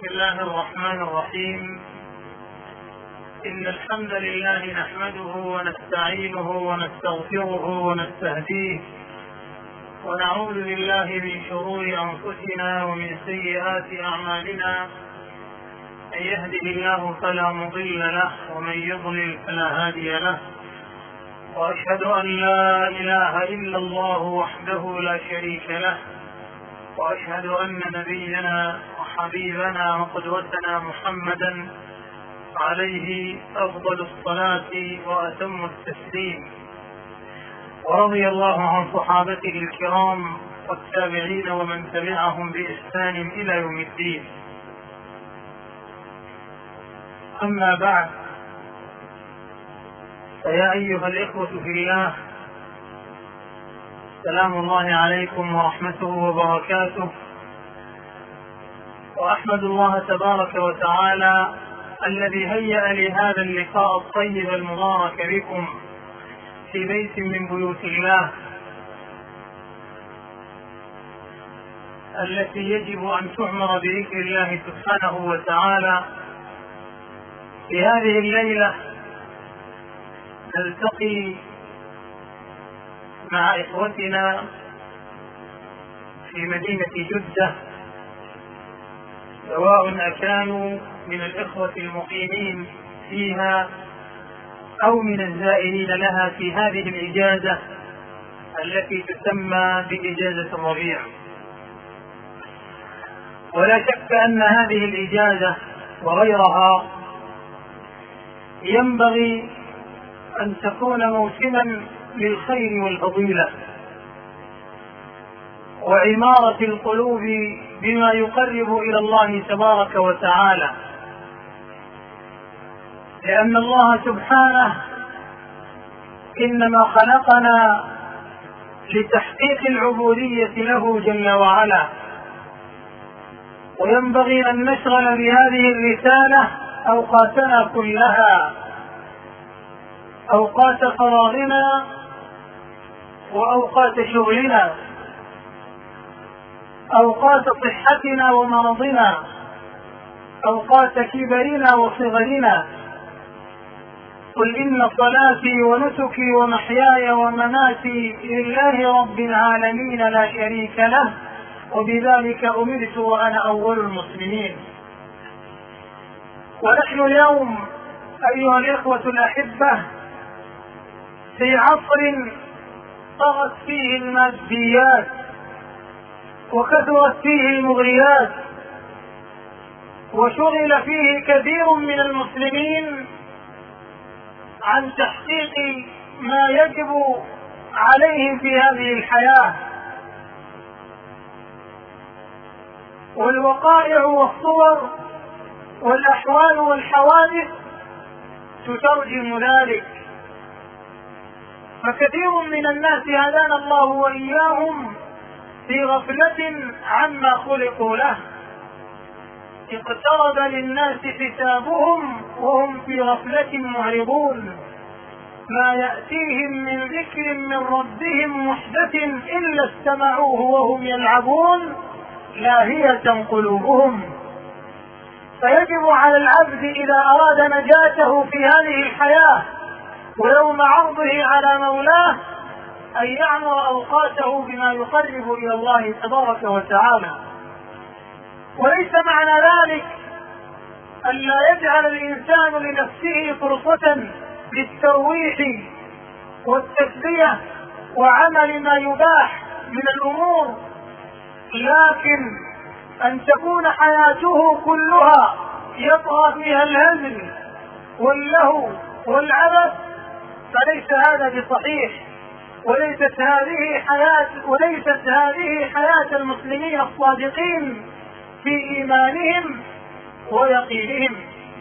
بسم الله الرحمن الرحيم. إن الحمد لله نحمده ونستعينه ونستغفره ونستهديه ونعوذ بالله من شرور أنفسنا ومن سيئات أعمالنا. من يهده الله فلا مضل له ومن يضلل فلا هادي له، وأشهد أن لا إله إلا الله وحده لا شريك له، وأشهد أن نبينا وحبيبنا وقدوتنا محمدا عليه أفضل الصلاة وأتم التسليم. ورضي الله عن صحابته الكرام والتابعين ومن تبعهم بإحسان إلى يوم الدين. أما بعد، فيا أيها الإخوة في الله، سلام الله عليكم ورحمته وبركاته. وأحمد الله تبارك وتعالى الذي هيأ لهذا اللقاء الطيب المبارك بكم في بيت من بيوت الله التي يجب أن تعمر بذكر الله سبحانه وتعالى. في هذه الليلة نلتقي مع إخوتنا في مدينة جدة، سواء أكانوا من الإخوة المقيمين فيها أو من الزائرين لها في هذه الإجازة التي تسمى بإجازة الربيع. ولا شك أن هذه الإجازة وغيرها ينبغي أن تكون موسما للخير والفضيلة وعمارة القلوب بما يقرب إلى الله تبارك وتعالى، لأن الله سبحانه إنما خلقنا لتحقيق العبودية له جل وعلا، وينبغي أن نشغل بهذه الرسالة أوقاتنا كلها، أوقات فراغنا وأوقات شغلنا، أوقات صحتنا ومرضنا، أوقات كبرنا وصغرنا. قل إن صلاتي ونسكي ومحياي ومماتي لله رب العالمين لا شريك له وبذلك أمرت وأنا أول المسلمين. ونحن اليوم أيها الإخوة الأحبة في عصر طغت فيه الماديات وكثرت فيه المغريات، وشغل فيه كثير من المسلمين عن تحقيق ما يجب عليهم في هذه الحياة. والوقائع والصور والأحوال والحوادث تترجم ذلك. فكثير من الناس هدانا الله وإياهم في غفلة عما خلقوا له، اقترب للناس حسابهم وهم في غفلة معرضون، ما يأتيهم من ذكر من ربهم محدث إلا استمعوه وهم يلعبون لاهية قلوبهم. فيجب على العبد إذا أراد نجاته في هذه الحياة ويوم عرضه على مولاه أن يعمر أوقاته بما يقرب إلى الله تبارك وتعالى. وليس معنى ذلك أن لا يجعل الإنسان لنفسه فرصة للترويح والتسلية وعمل ما يباح من الأمور، لكن أن تكون حياته كلها يطغى فيها الهزل واللهو والعبث، فليس هذا بصحيح. وليست هذه حياة المسلمين الصادقين في إيمانهم ويقينهم.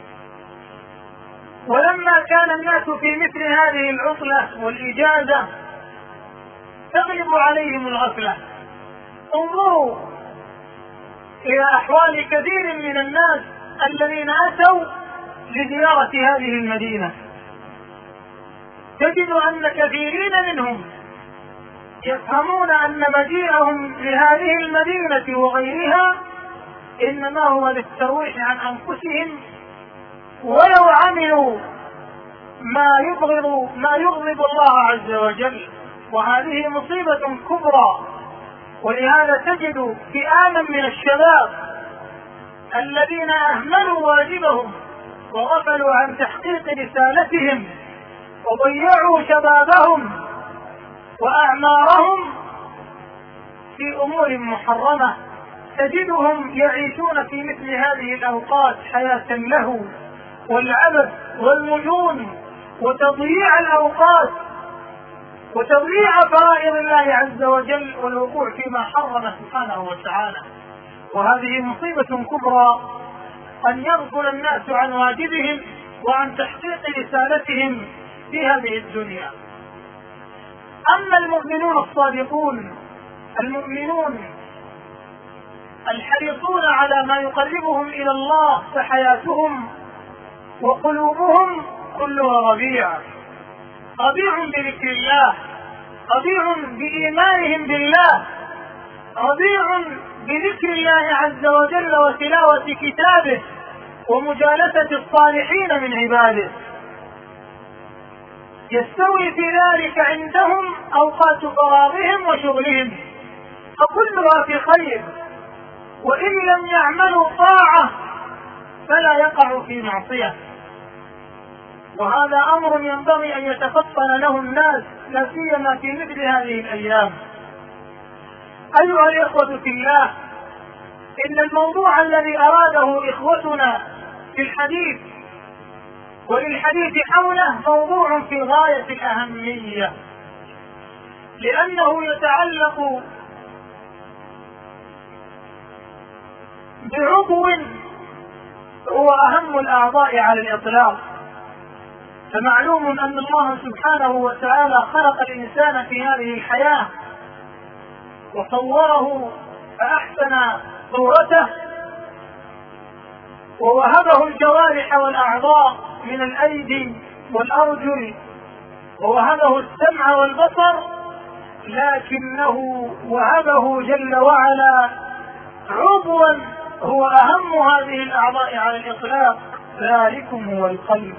ولما كان الناس في مثل هذه العطلة والإجازة تغلب عليهم الغفلة، انظروا إلى أحوال كثير من الناس الذين أتوا لزيارة هذه المدينة. تجد أن كثيرين منهم يفهمون أن مجيئهم لهذه المدينة وغيرها إنما هو للترويح عن أنفسهم، ولو عملوا ما يغضب الله عز وجل. وهذه مصيبة كبرى. ولهذا تجد فئاما من الشباب الذين أهملوا واجبهم وغفلوا عن تحقيق رسالتهم وضيعوا شبابهم وأعمارهم في أمور محرمة. تجدهم يعيشون في مثل هذه الأوقات حياة اللهو والعبث والمجون وتضييع الأوقات وتضييع فرائض الله عز وجل والوقوع فيما حرم سبحانه وتعالى. وهذه مصيبة كبرى أن يغفل الناس عن واجبهم وعن تحقيق رسالتهم في هذه الدنيا. أما المؤمنون الصادقون، المؤمنون الحريصون على ما يقربهم إلى الله، فحياتهم وقلوبهم كلها ربيع بذكر الله، ربيع بإيمانهم بالله، ربيع بذكر الله عز وجل وتلاوة كتابه ومجالسة الصالحين من عباده. يستوي في ذلك عندهم أوقات فراغهم وشغلهم، فكلها في خير، وإن لم يعملوا طاعة فلا يقع في معصية. وهذا أمر ينبغي أن يتفطن له الناس، لا سيما في مثل هذه الأيام. أيها الإخوة في الله، إن الموضوع الذي أراده إخوتنا في الحديث وللحديث حوله موضوع في غاية الأهمية، لأنه يتعلق بعضو هو أهم الأعضاء على الإطلاق. فمعلوم أن الله سبحانه وتعالى خلق الإنسان في هذه الحياة وصوره فأحسن صورته، ووهبه الجوارح والأعضاء من الأيدي والأرجل، ووهبه السمع والبصر، لكنه وهبه جل وعلا عضوا هو أهم هذه الأعضاء على الإطلاق، ذلكم هو القلب.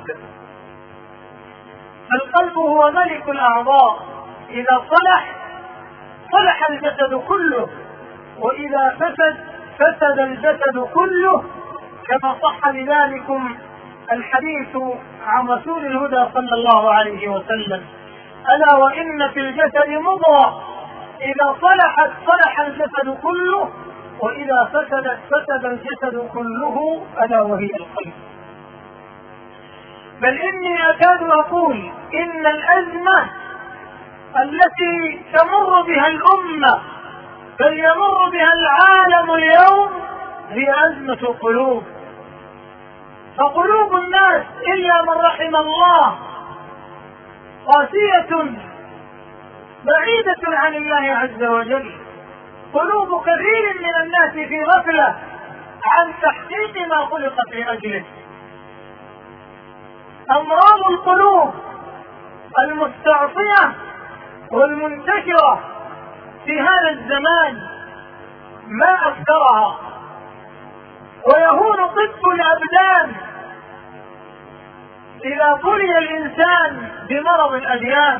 القلب هو ملك الأعضاء، إذا صلح الجسد كله، وإذا فسد الجسد كله، كما صح لذلكم الحديث عن رسول الهدى صلى الله عليه وسلم: ألا وإن في الجسد مضغة إذا صلحت صلح الجسد كله، وإذا فسدت فسد الجسد كله، ألا وهي القلب. بل إني أكاد أقول إن الأزمة التي تمر بها الأمة بل يمر بها العالم اليوم هي أزمة القلوب. فقلوب الناس إلا من رحم الله قاسية بعيدة عن الله عز وجل. قلوب كثير من الناس في غفلة عن تحقيق ما خلق في أجله. أمراض القلوب المستعصية والمنتشرة في هذا الزمان ما أكثرها، ويهون طب الأبدان إذا بلي الإنسان بمرض الأديان.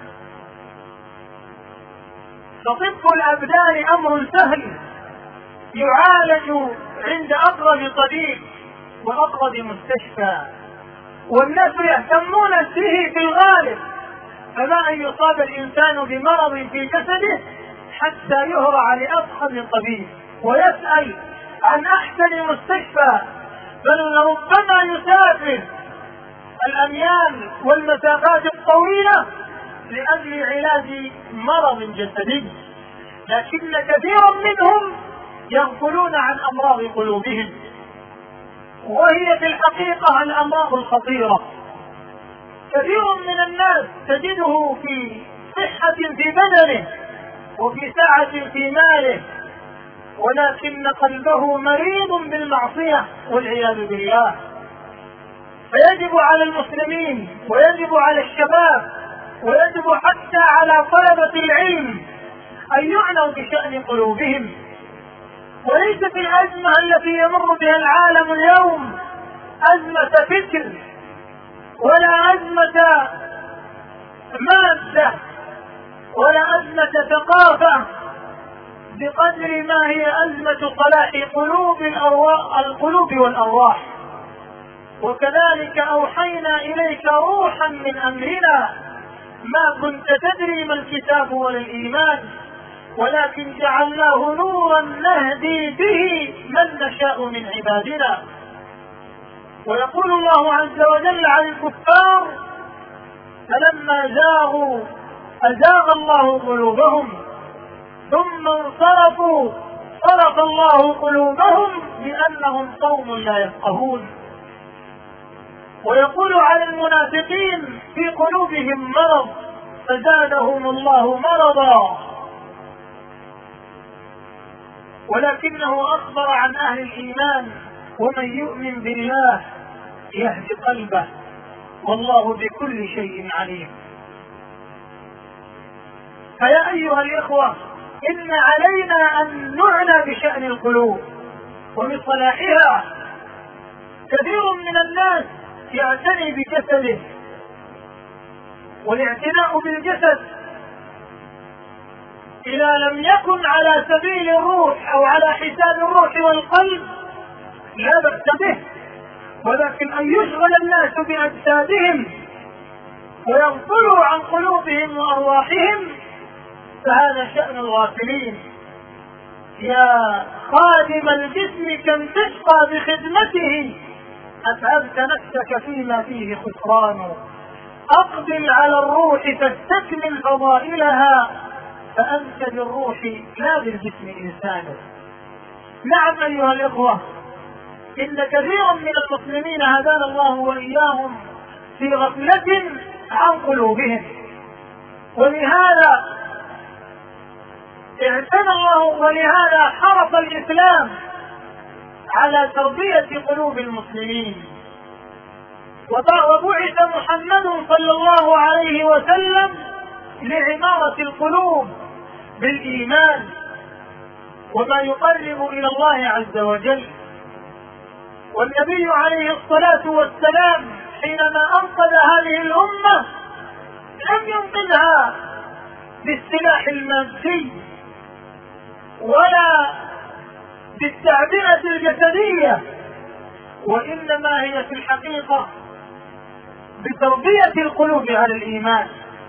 فطب الأبدان أمر سهل يعالج عند أقرب طبيب وأقرب مستشفى، والناس يهتمون به في الغالب، فما أن يصاب الإنسان بمرض في جسده حتى يهرع لأفخم طبيب ويسأل عن أحسن مستشفى، بل ربما يسافر الأميال والمسافات الطويلة لأجل علاج مرض جسدي. لكن كثيرا منهم يغفلون عن أمراض قلوبهم، وهي في الحقيقة الأمراض الخطيرة. كثير من الناس تجده في صحة في بدنه وفي سعة في ماله، ولكن قلبه مريض بالمعصية والعياذ بالله. فيجب على المسلمين ويجب على الشباب ويجب حتى على طلبة العلم أن يعنوا بشأن قلوبهم، وليست الأزمة التي يمر بها العالم اليوم أزمة فكر ولا أزمة مادة ولا أزمة ثقافة بقدر ما هي أزمة صلاح القلوب والأرواح. وكذلك أوحينا إليك روحا من أمرنا ما كنت تدري ما الكتاب ولا الإيمان ولكن جعلناه نورا نهدي به من نشاء من عبادنا. ويقول الله عز وجل عن الكفار فلما زاغوا أزاغ الله قلوبهم ثم انصرفوا صرف الله قلوبهم بأنهم قوم لا يفقهون. ويقول عن المنافقين في قلوبهم مرض فزادهم الله مرضا، ولكنه أخبر عن أهل الإيمان ومن يؤمن بالله يهد قلبه والله بكل شيء عليم. فيا أيها الإخوة إن علينا أن نعنى بشأن القلوب وبصلاحها. كثير من الناس يعتني بجسده، والاعتناء بالجسد إذا لم يكن على سبيل الروح أو على حساب الروح والقلب لا بأس به، ولكن أن يشغل الناس بأجسادهم ويغفلوا عن قلوبهم وأرواحهم فهذا شأن الغافلين. يا خادم الجسم كم تشقى بخدمته أتعبت نفسك فيما فيه خسران، أقبل على الروح فاستكمل فضائلها فأنت بالروح لا بالجسم إنسان. نعم أيها الإخوة إن كثيرا من المسلمين هدانا الله وإياهم في غفلة عن قلوبهم، ولهذا اعتنى الله ولهذا حرص الإسلام على تربية قلوب المسلمين. وبعث محمد صلى الله عليه وسلم لعمارة القلوب بالإيمان وما يقرب إلى الله عز وجل. والنبي عليه الصلاة والسلام حينما أنقذ هذه الأمة لم ينقذها بالسلاح المادي ولا بالتعبئة الجسدية، وإنما هي في الحقيقة بتربية القلوب على الإيمان.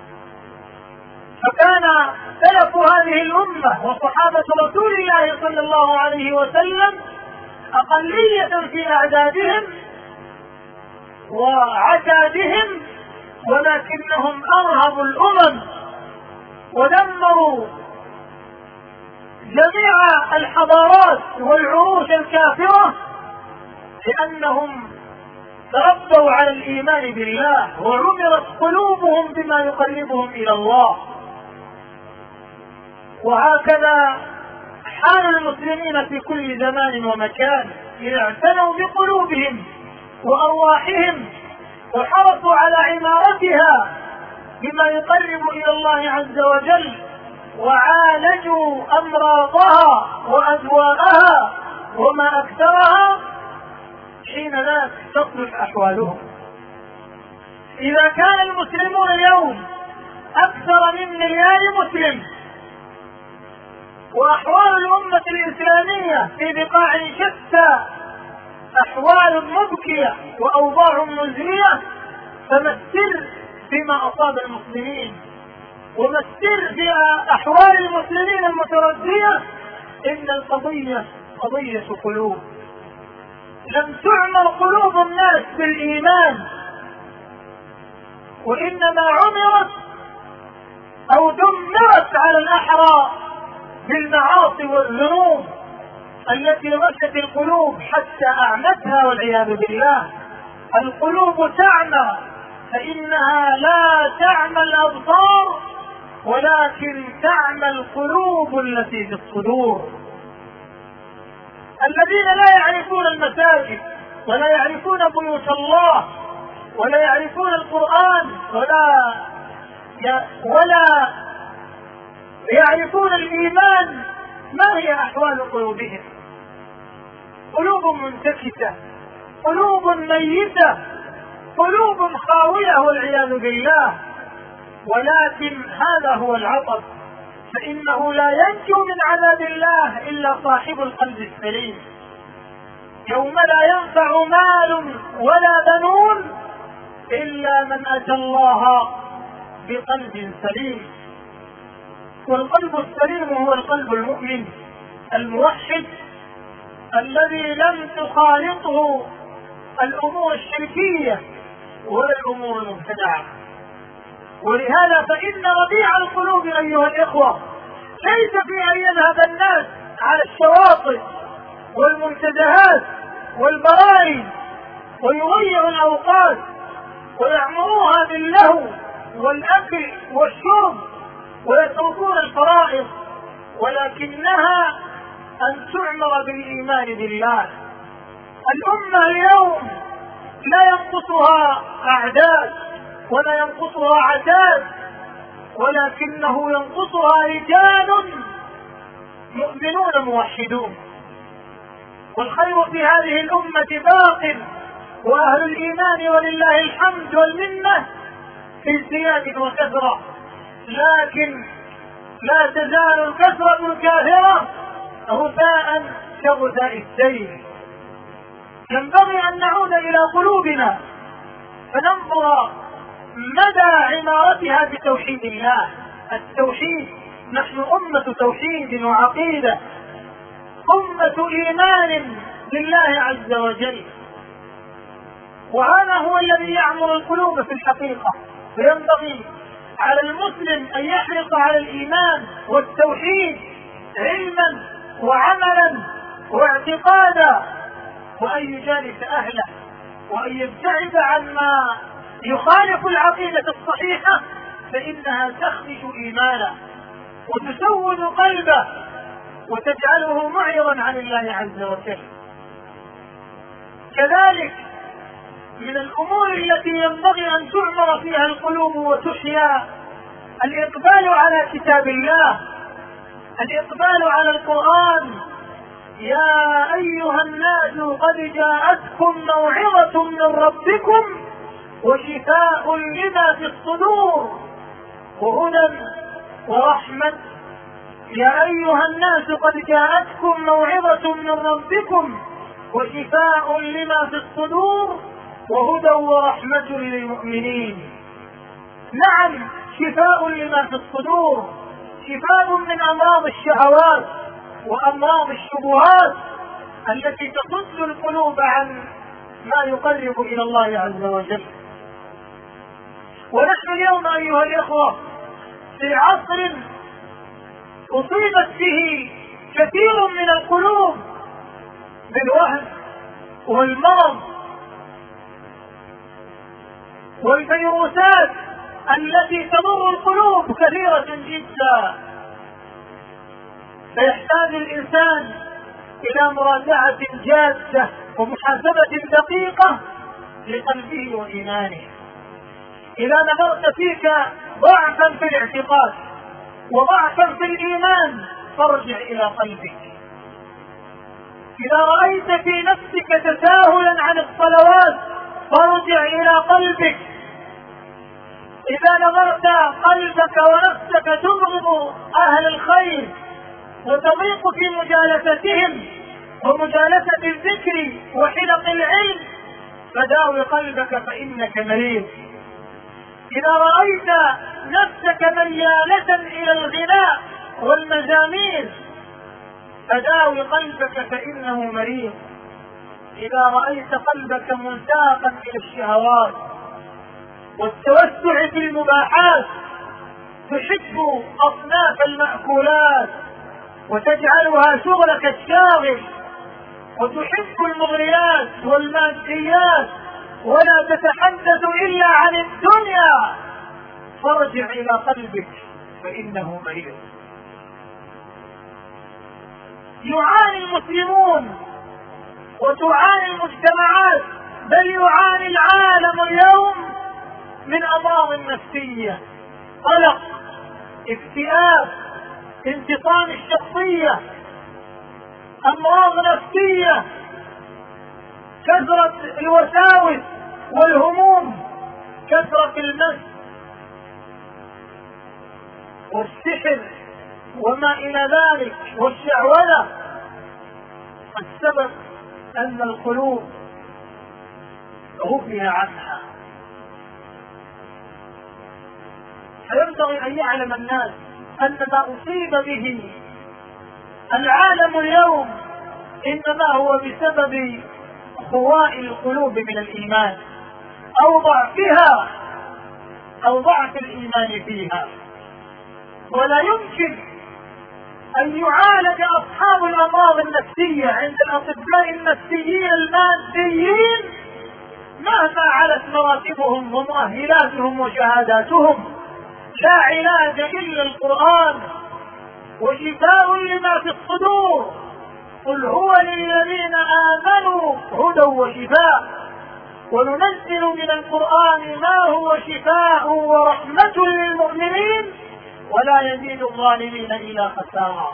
فكان سلف هذه الأمة وصحابة رسول الله صلى الله عليه وسلم أقلية في أعدادهم وعتادهم، ولكنهم أرهبوا الأمم ودمروا جميع الحضارات والعروش الكافرة لأنهم تربوا على الإيمان بالله وعمرت قلوبهم بما يقربهم إلى الله. وهكذا حال المسلمين في كل زمان ومكان إذا اعتنوا بقلوبهم وأرواحهم وحرصوا على عمارتها بما يقرب إلى الله عز وجل وعالجوا أمراضها وأدواءها وما أكثرها حين ذاك تصلح أحوالهم. إذا كان المسلمون اليوم أكثر من مليار مسلم وأحوال الأمة الإسلامية في بقاع شتى أحوال مبكية وأوضاع مزرية، فما السر فيما أصاب المسلمين وما السر في أحوال المسلمين المتردية؟ إن القضية قضية قلوب. لم تعمر قلوب الناس بالإيمان، وإنما عمرت أو دمرت على الأحرى بالمعاصي والذنوب التي غشت القلوب حتى أعمتها والعياذ بالله. القلوب تعمى فإنها لا تعمى الأبصار ولكن تعمى القلوب التي في الصدور. الذين لا يعرفون المساجد ولا يعرفون بيوت الله ولا يعرفون القرآن ولا يعرفون الإيمان، ما هي أحوال قلوبهم؟ قلوب منتكسة، قلوب ميتة، قلوب خاوية والعياذ بالله. ولكن هذا هو العطب، فإنه لا ينجو من عذاب الله إلا صاحب القلب السليم. يوم لا ينفع مال ولا بنون إلا من أتى الله بقلب سليم. والقلب السليم هو القلب المؤمن الموحد الذي لم تخالطه الأمور الشركية ولا الأمور المبتدعة. ولهذا فإن ربيع القلوب أيها الإخوة ليس في أن يذهب الناس على الشواطئ والمنتزهات والبراري ويضيعوا الأوقات ويعمروها باللهو والأكل والشرب ويتركون الفرائض، ولكنها أن تعمر بالإيمان بالله. الأمة اليوم لا ينقصها أعداد ولا ينقصها عتاد، ولكنه ينقصها رجال مؤمنون موحدون. والخير في هذه الأمة باق، وأهل الإيمان ولله الحمد والمنة في ازدياد وكثرة، لكن لا تزال الكثرة الكاثرة غثاء كغثاء السيل. ينبغي أن نعود إلى قلوبنا فننظر مدى عمارتها بتوحيد الله. التوحيد، نحن أمة توحيد وعقيدة، أمة إيمان بالله عز وجل، وهذا هو الذي يعمر القلوب في الحقيقة. فينبغي على المسلم أن يحرص على الإيمان والتوحيد علما وعملا واعتقادا، وأن يجالس أهله وأن يبتعد عن ما يخالف العقيدة الصحيحة، فإنها تخرج إيمانا وتسود قلبه وتجعله معرضا عن الله عز وجل. كذلك من الأمور التي ينبغي أن تعمر فيها القلوب وتحيا الإقبال على كتاب الله، الإقبال على القرآن. يا أيها الناس قد جاءتكم موعظة من ربكم وشفاء لما في الصدور وهدى ورحمة. يا أيها الناس قد جاءتكم موعظة من ربكم وشفاء لما في الصدور وهدى ورحمة للمؤمنين. نعم، شفاء لما في الصدور، شفاء من أمراض الشهوات وأمراض الشبهات التي تصد القلوب عن ما يقرب إلى الله عز وجل. ونحن اليوم أيها الإخوة في عصر أصيبت به كثير من القلوب بالوهن والمرض والفيروسات التي تضر القلوب كثيرة جدا. فيحتاج الإنسان إلى مراجعة جادة ومحاسبة دقيقة لقلبه وإيمانه. إذا نظرت فيك ضعفا في الاعتقاد وضعفا في الإيمان فارجع إلى قلبك. إذا رأيت في نفسك تساهلا عن الصلوات فارجع إلى قلبك. إذا نظرت قلبك ونفسك تبغض أهل الخير وتضيق في مجالستهم ومجالسة الذكر وحلق العلم فداوي قلبك فإنك مريض. إذا رأيت نفسك ميالة إلى الغناء والمزامير فداوي قلبك فإنه مريض. إذا رأيت قلبك منساقا إلى الشهوات والتوسع في المباحات تحب أصناف المأكولات وتجعلها شغلك الشاغل وتحب المغريات والماديات ولا تتحدث إلا عن الدنيا فارجع إلى قلبك فإنه مريض. يعاني المسلمون وتعاني المجتمعات بل يعاني العالم اليوم من أمراض نفسية، قلق، اكتئاب، انفصام الشخصية، أمراض نفسية كثرة الوساوس والهموم، كثرة المس والسحر وما إلى ذلك والشعوذة. السبب أن القلوب غفل عنها. فينبغي أن يعلم الناس أن ما أصيب به العالم اليوم إنما هو بسبب خواء القلوب من الإيمان أو ضعفها أو ضعف الإيمان فيها. ولا يمكن أن يعالج أصحاب الأمراض النفسية عند الأطباء النفسيين الماديين مهما علت مراتبهم ومؤهلاتهم وشهاداتهم. لا علاج إلا القرآن، وشفاء لما في الصدور. قل هو للذين آمنوا هدى وشفاء، وننزل من القرآن ما هو شفاء ورحمة للمؤمنين ولا يزيد الظالمين إلا خسارا.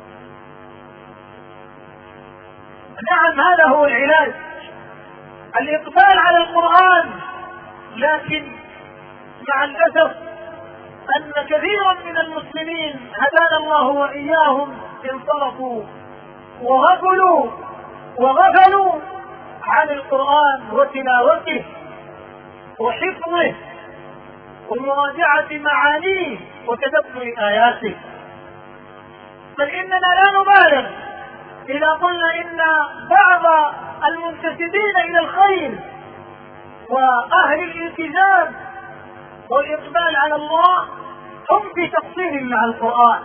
نعم، هذا هو العلاج، الإقبال على القرآن. لكن مع الأسف أن كثيرا من المسلمين هدانا الله وإياهم انصرفوا وغفلوا عن القرآن وتلاوته وحفظه ومراجعة معانيه وتدبر آياته. بل إننا لا نبالغ إذا قلنا إن بعض المنتسبين إلى الخير وأهل الالتزام والإقبال على الله هم في تقصير مع القرآن.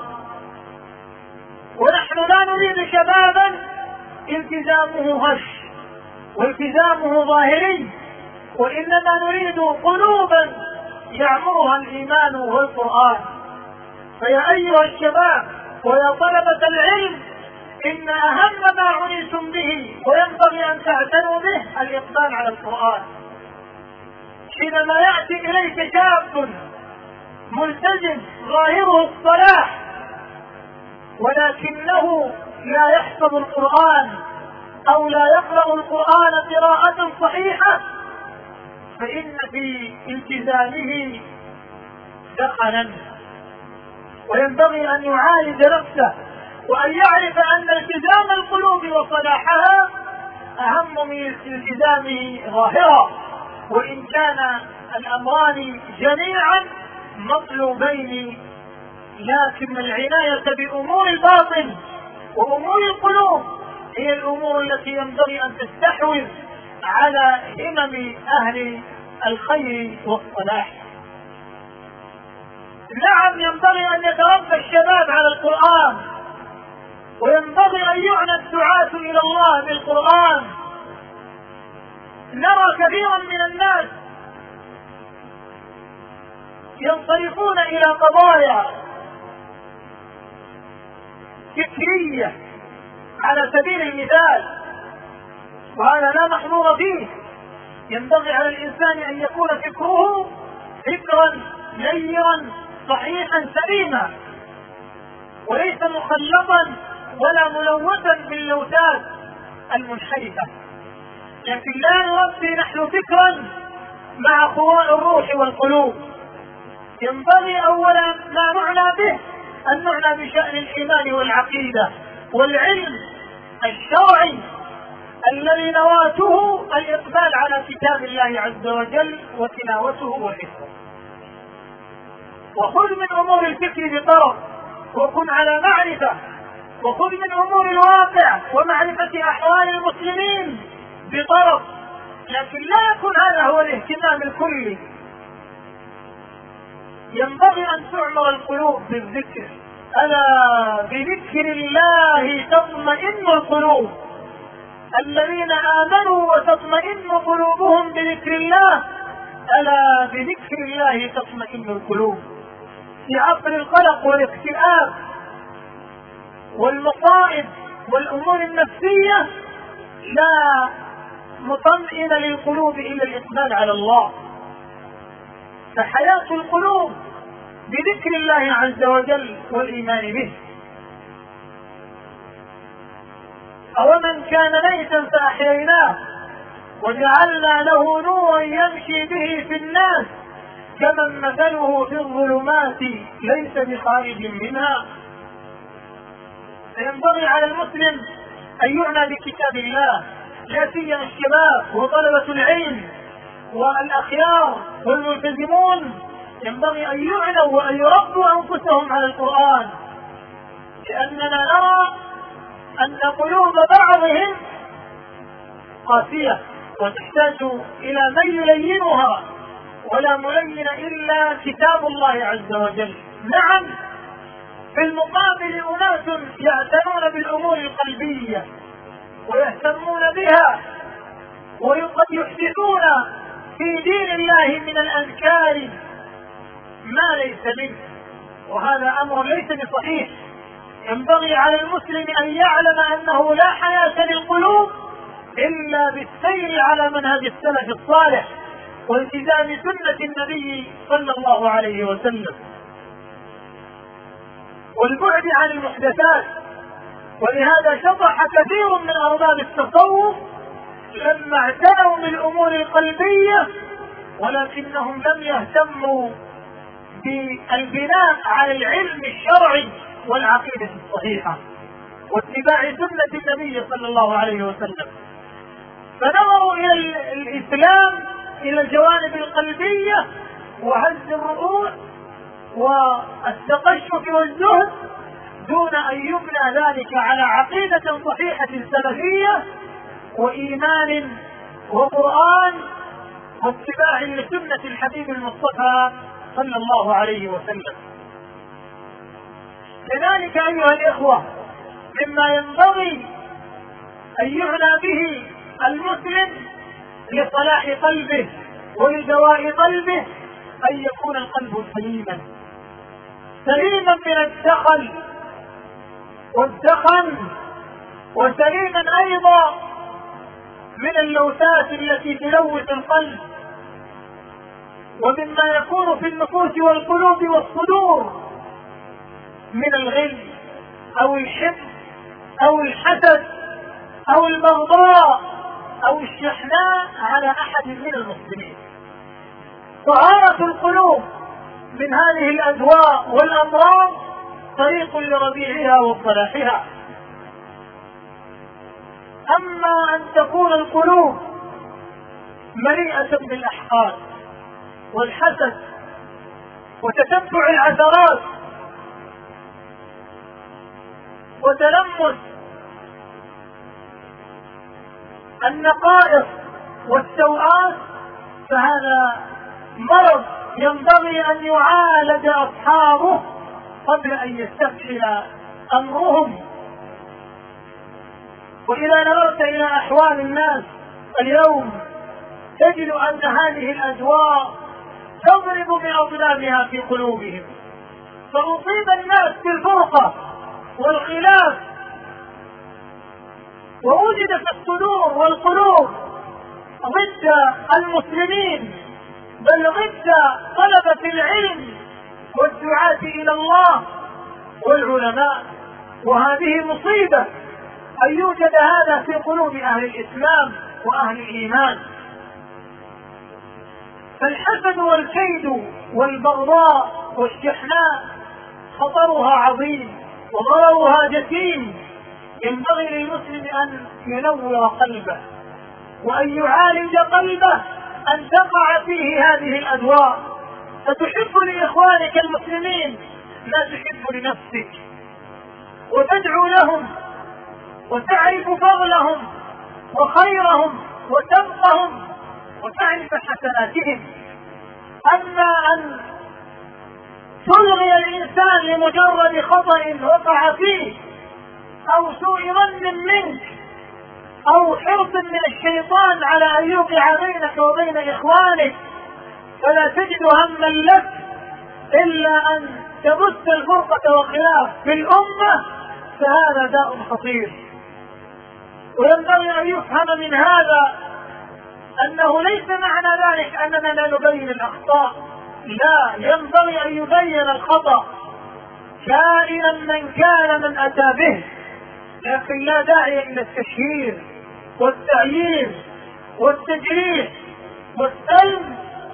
ونحن لا نريد شبابا التزامه هش والتزامه ظاهري، وإنما نريد قلوبا يعمرها الإيمان والقرآن. فيا أيها الشباب ويا طلبة العلم، إن أهم ما عنيتم به وينبغي أن تعتنوا به الإقبال على القرآن. حينما يأتي إليك شاب ملتزم ظاهره الصلاح ولكنه لا يحفظ القرآن أو لا يقرأ القرآن قراءة صحيحة، فإن في التزامه دخلا. وينبغي أن يعالج نفسه وأن يعرف أن التزام القلوب وصلاحها أهم من التزامه ظاهرا، وإن كان الأمران جميعا مطلوبين، لكن العناية بأمور الباطن وأمور القلوب هي الأمور التي ينبغي أن تستحوذ على همم أهل الخير والصلاح. نعم، ينبغي أن يتربى الشباب على القرآن، وينبغي أن يعنى الدعاة إلى الله بالقرآن. نرى كثيرا من الناس ينصرفون إلى قضايا فكرية على سبيل المثال، وهذا لا محظور فيه. ينبغي على الإنسان أن يكون فكره فكرا نيرا صحيحا سليما، وليس مخلطا ولا ملوثا باللوثات المنحرفة. لكن لا نربي نحن فكرا مع خواء الروح والقلوب. ينبغي أولا ما نعنى به أن نعنى بشأن الإيمان والعقيدة والعلم الشرعي الذي نواته الإقبال على كتاب الله عز وجل وتلاوته وحفظه. وخذ من أمور الفكر بطرف، وكن على معرفة، وخذ من أمور الواقع ومعرفة أحوال المسلمين بطرف، لكن لا يكون هذا هو الاهتمام الكلي. ينبغي أن تعمر القلوب بالذكر. ألا بذكر الله تطمئن القلوب. الذين آمنوا وتطمئن قلوبهم بذكر الله، ألا بذكر الله تطمئن القلوب. في عصر القلق والاكتئاب والمصائب والأمور النفسية لا مطمئن للقلوب إلا الإقبال على الله. فحياة القلوب بذكر الله عز وجل والإيمان به. أومن كان ميتا فأحييناه وجعلنا له نورا يمشي به في الناس كمن مثله في الظلمات ليس بخارج منها. فينبغي على المسلم أن يعنى بكتاب الله، لا سيما الشباب وطلبة العلم والأخيار والملتزمون، ينبغي أن يعنوا وأن يربوا أنفسهم على القرآن، لأننا نرى أن قلوب بعضهم قاسية وتحتاج إلى من يلينها، ولا ملين إلا كتاب الله عز وجل. نعم، في المقابل أناس يعتنون بالأمور القلبية ويهتمون بها، وقد يحدثون في دين الله من الأذكار ما ليس منه، وهذا أمر ليس بصحيح. ينبغي على المسلم أن يعلم أنه لا حياة للقلوب إلا بالسير على منهج السلف الصالح والتزام سنة النبي صلى الله عليه وسلم، والبعد عن المحدثات. ولهذا شطح كثير من أرباب التصوف لما اعتنوا بالأمور القلبية، ولكنهم لم يهتموا بالبناء على العلم الشرعي والعقيدة الصحيحة واتباع سنة النبي صلى الله عليه وسلم، فنظروا إلى الإسلام إلى الجوانب القلبية وهز الرؤوس والتقشف والزهد، دون أن يبنى ذلك على عقيدة صحيحة سلفية وإيمان وقرآن واتباع لسنة الحبيب المصطفى صلى الله عليه وسلم. كذلك أيها الإخوة، مما ينبغي أن يعنى به المسلم لصلاح قلبه ولدواء قلبه أن يكون القلب سليما من الدخل والدخن، وسليما أيضا من اللوثات التي تلوث القلب، ومما يكون في النفوس والقلوب والصدور من الغل أو الحقد أو الحسد أو البغضاء أو الشحناء على أحد من المسلمين. طهارة القلوب من هذه الأدواء والأمراض طريق لربيعها وصلاحها. أما أن تكون القلوب مليئة بالأحقاد والحسد وتتبع العثرات وتلمس النقائص والسوءات، فهذا مرض ينبغي أن يعالج أصحابه قبل أن يستفحل أمرهم. وإذا نظرت إلى أحوال الناس اليوم تجد أن هذه الأدواء تضرب بأضلالها في قلوبهم، فأصيب الناس بالفرقة والخلاف، ووجد في الصدور والقلوب ضد المسلمين، بل ضد طلبة العلم والدعاة إلى الله والعلماء. وهذه مصيبة أن يوجد هذا في قلوب أهل الإسلام وأهل الإيمان. فالحسد والكيد والبغضاء والشحناء خطرها عظيم وضررها جسيم. ينبغي للمسلم أن ينور قلبه وأن يعالج قلبه أن تقع فيه هذه الأدواء، فتحب لإخوانك المسلمين ما تحب لنفسك، وتدعو لهم وتعرف فضلهم وخيرهم وسبقهم وتعرف حسناتهم. أما أن تلغي الإنسان لمجرد خطأ وقع فيه أو سوء ظن منك أو حرص من الشيطان على أن يوقع بينك وبين إخوانك، فلا تجد هما لك إلا أن تبث الفرقة والخلاف في الأمة، فهذا داء خطير. وينبغي أن يفهم من هذا أنه ليس معنى ذلك أننا لا نبين الأخطاء، لا، ينبغي أن يبين الخطأ كائنا من كان من أتى به، لكن لا داعي إلى التشهير والتعيير والتجريح والسلب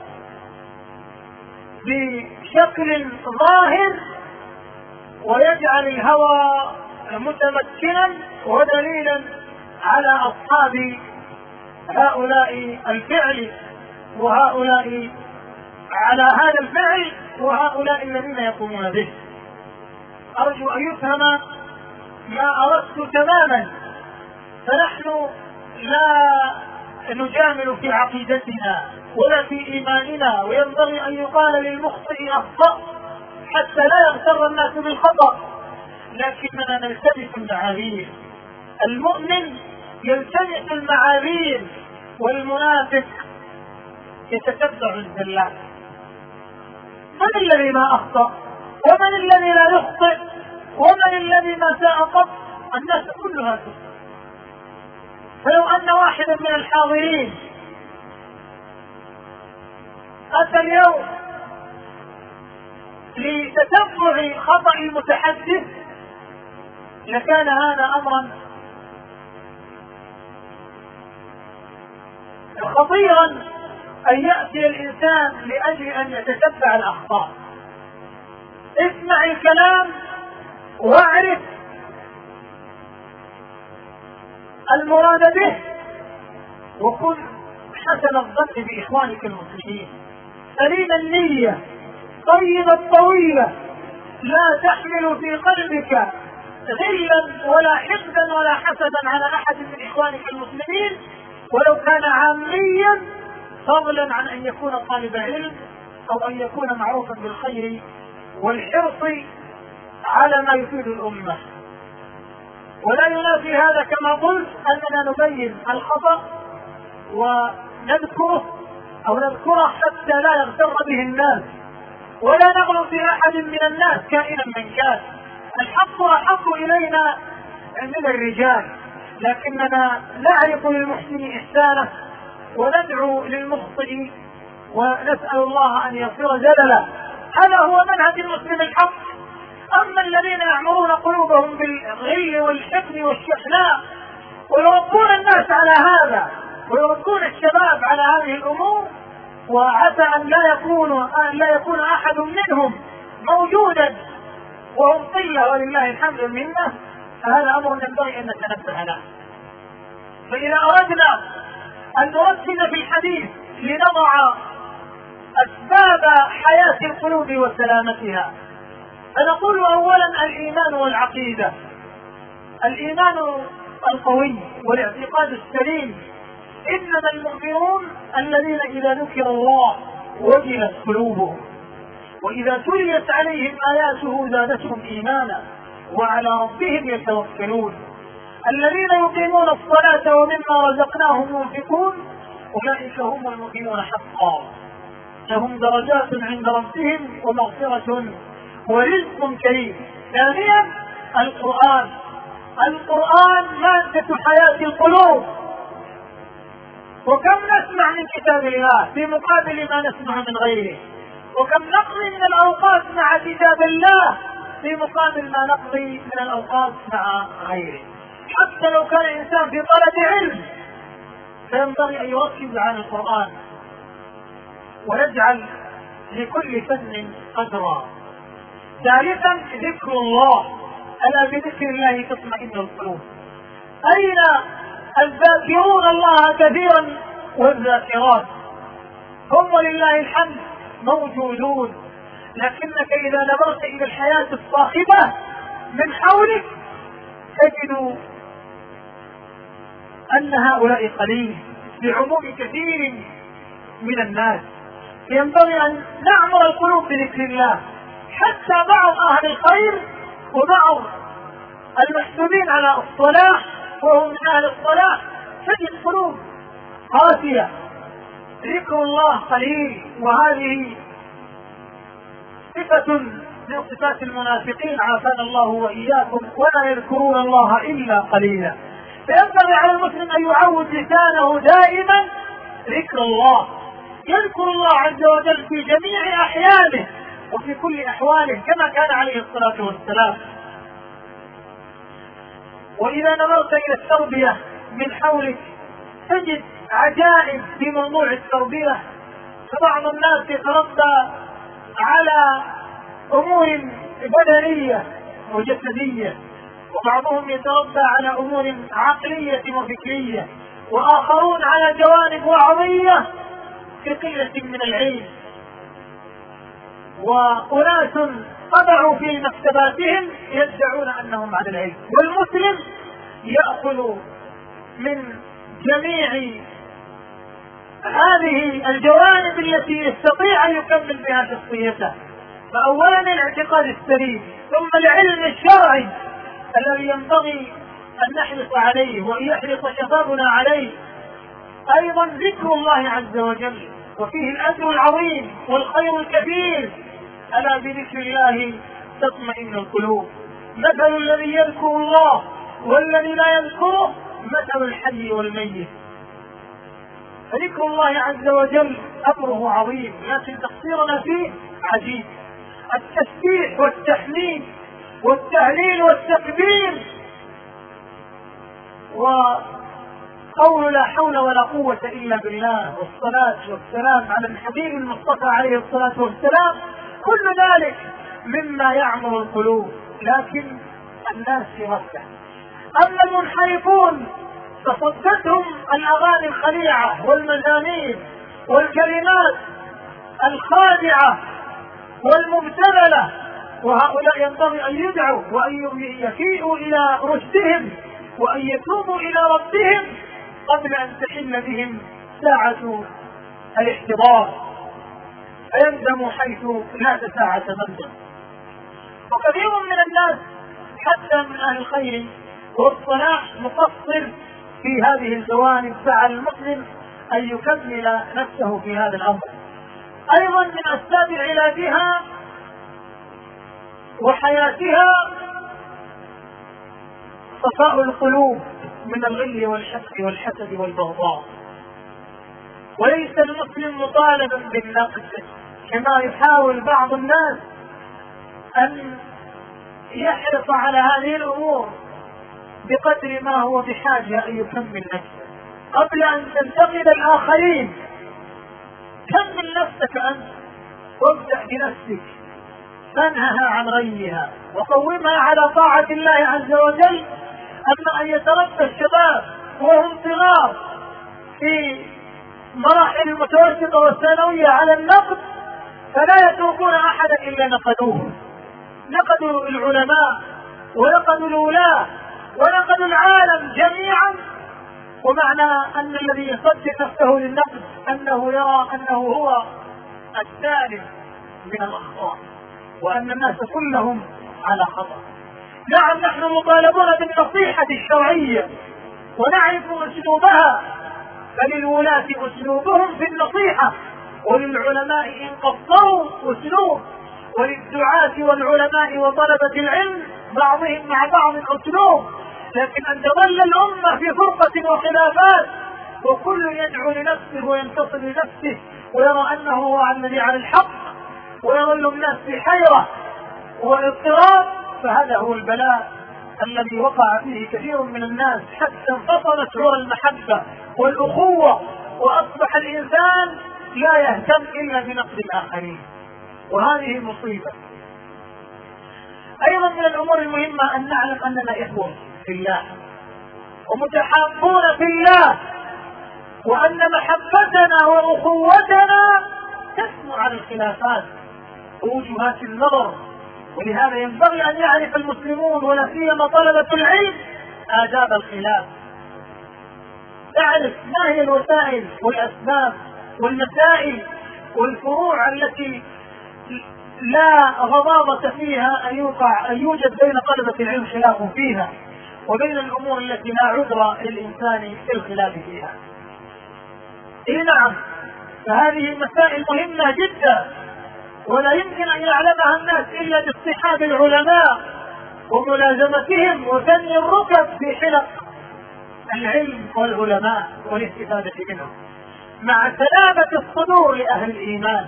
بشكل ظاهر، ويجعل الهوى متمكنا ودليلا على أصحاب هؤلاء الفعل وهؤلاء على هذا الفعل وهؤلاء الذين يقومون به. أرجو أن يفهم ما أردت تماما، فنحن لا نجامل في عقيدتنا ولا في إيماننا، وينبغي أن يقال للمخطئ أخطأ حتى لا يغتر الناس بالخطأ، لكننا نلتمس المعاذير. المؤمن يلتمس المعاذير، والمنافق يتتبع الزلات. من الذي ما أخطأ؟ ومن الذي لا يخطئ؟ ومن الذي ما ساء قط؟ الناس كلها تخطئ. فلو أن واحدا من الحاضرين أتى اليوم لتتبع خطأ المتحدث لكان هذا أمرا خطيرا أن يأتي الإنسان لأجل أن يتتبع الأخطاء. اسمع الكلام واعرف المراد به، وكن حسن الظن بإخوانك المسلمين، سليم النية، طيب الطويلة، لا تحمل في قلبك غلا ولا حقدا ولا حسدا على أحد من إخوانك المسلمين ولو كان عاميا، فضلا عن أن يكون طالب علم أو أن يكون معروفا بالخير والحرص على ما يفيد الأمة. ولا ينافي هذا كما قلت أننا نبين الخطأ ونذكره أو نذكره حتى لا يغتر به الناس، ولا نغلو في أحد من الناس كائنا من كان. الحق أحق إلينا من الرجال، لكننا نعرف للمحسن إحسانه وندعو للمخطئ ونسأل الله أن يغفر زلله. هذا هو منهج المسلم الحق. أما الذين يعمرون قلوبهم بالغل والحقد والشحناء ويربون الناس على هذا ويربون الشباب على هذه الأمور، وعسى أن لا يكون أحد منهم موجودا وهم قلة ولله الحمد منه، فهذا أمر ينبغي أن نتنبه له. فإذا أردنا أن نركز في الحديث لنضع أسباب حياة القلوب وسلامتها، فنقول أولا الإيمان والعقيدة. الإيمان القوي والاعتقاد السليم. إنما المؤمنون الذين إذا ذكر الله وجلت قلوبهم وإذا تليت عليهم آياته زادتهم إيمانا وعلى ربهم يتوكلون. الذين يقيمون الصلاة ومما رزقناهم ينفقون أولئك هم المؤمنون حقا، لهم درجات عند ربهم ومغفرة ورزق كريم. ثانيا القرآن مادة حياة القلوب. وكم نسمع من كتاب الله في مقابل ما نسمع من غيره، وكم نقضي من الأوقات مع كتاب الله في مقابل ما نقضي من الأوقات مع غيره. حتى لو كان الإنسان في طلب علم فينبغي أن يركز على القرآن ويجعل لكل فن قدرا. ثالثا ذكر الله. ألا بذكر الله تطمئن القلوب. أين الذاكرون الله كثيرا والذاكرات؟ هم ولله الحمد موجودون، لكنك إذا نظرت إلى الحياة الصاخبة من حولك تجد أن هؤلاء قليل بعموم كثير من الناس. ينبغي أن نعمر القلوب بذكر الله. حتى بعض أهل الخير وبعض المحسوبين على الصلاح وهم من أهل الصلاح تجد قلوب قاسية، ذكر الله قليل. وهذه صفة من صفات المنافقين عافانا الله وإياكم، ولا يذكرون الله إلا قليلا. فينبغي على المسلم أن يعود لسانه دائما ذكر الله، يذكر الله عز وجل في جميع أحيانه وفي كل أحواله كما كان عليه الصلاة والسلام. وإذا نظرت إلى التربية من حولك تجد عجائب في موضوع التربية. فبعض الناس يتربى على أمور بدنية وجسدية، وبعضهم يتربى على أمور عقلية وفكرية، وآخرون على جوانب وعظية في قلة من العلم. وأناس طبعوا في مكتباتهم يدعون أنهم على العلم، والمسلم يأخذ من جميع هذه الجوانب التي يستطيع أن يكمل بها شخصيته. فأولا الاعتقاد السليم، ثم العلم الشرعي الذي ينبغي أن نحرص عليه وأن يحرص شبابنا عليه. أيضا ذكر الله عز وجل، وفيه الأجر العظيم والخير الكبير. ألا بذكر الله تطمئن القلوب. مثل الذي يذكر الله والذي لا يذكره مثل الحي والميت. فذكر الله عز وجل أمره عظيم، لكن تقصيرنا فيه عجيب. التسبيح والتحميد والتهليل والتكبير وقول لا حول ولا قوة إلا بالله والصلاة والسلام على الحبيب المصطفى عليه الصلاة والسلام، كل ذلك مما يعمر القلوب، لكن الناس في غفلة. أما المنحرفون فصدتهم الأغاني الخليعة والمزامير والكلمات الخادعة والمبتذلة، وهؤلاء ينبغي أن يدعوا وأن يفيئوا إلى رشدهم وأن يتوبوا إلى ربهم قبل أن تحل بهم ساعة الاحتضار فيندموا حيث لا ساعة مندم. وكثير من الناس حتى من أهل الخير والصلاح مقصر في هذه الجوانب، فعلى المسلم أن يكمل نفسه في هذا الأمر. أيضا من أسباب علاجها وحياتها صفاء القلوب من الغل والحقد والحسد والبغضاء. وليس المسلم مطالبا بالنقد كما يحاول بعض الناس أن يحرص على هذه الأمور بقدر ما هو بحاجة أن يكمل نفسه قبل أن تنتقد الآخرين. كمل نفسك أنت وابدأ بنفسك، فانهها عن غيها وقومها على طاعة الله عز وجل. أما أن يتربى الشباب وهم صغار في مراحل المتوسطة والثانوية على النقد فلا يتركون أحدا إلا نقدوه، نقدوا العلماء ونقدوا الولاة ونقدوا العالم جميعا. ومعنى أن الذي يصدر نفسه للنقد أنه يرى أنه هو السالم من الأخطاء وأن الناس كلهم على خطأ. نعم، نحن مطالبون بالنصيحة الشرعية ونعرف أسلوبها، فللولاة أسلوبهم في النصيحة، وللعلماء إن قصروا أسلوب، وللدعاة والعلماء وطلبة العلم بعضهم مع بعض أسلوب. لكن أن تظل الأمة في فرقة وخلافات وكل يدعو لنفسه وينتصر لنفسه ويرى أنه هو الذي على الحق ويظل الناس في حيرة واضطراب، فهذا هو البلاء الذي وقع فيه كثير من الناس حتى انفصلت عرى المحبة والأخوة، وأصبح الإنسان لا يهتم إلا بنقد الآخرين، وهذه مصيبة. أيضا من الأمور المهمة أن نعلم أننا إخوة في الله ومتحابون في الله، وأن محبتنا وأخوتنا تسمو على الخلافات ووجهات النظر. ولهذا ينبغي أن يعرف المسلمون ولا سيما طلبة العلم آداب الخلاف، تعرف ما هي الوسائل والأسباب والمسائل والفروع التي لا غضاضة فيها أن يوجد بين طلبة العلم خلاف فيها، وبين الأمور التي لا عذر للإنسان في الخلاف فيها. نعم، فهذه المسائل مهمة جدا، ولا يمكن أن يعلمها الناس إلا باصطحاب العلماء وملازمتهم وثني الركب في حلق العلم والعلماء والاستفادة منهم، مع سلامة الصدور لأهل الإيمان.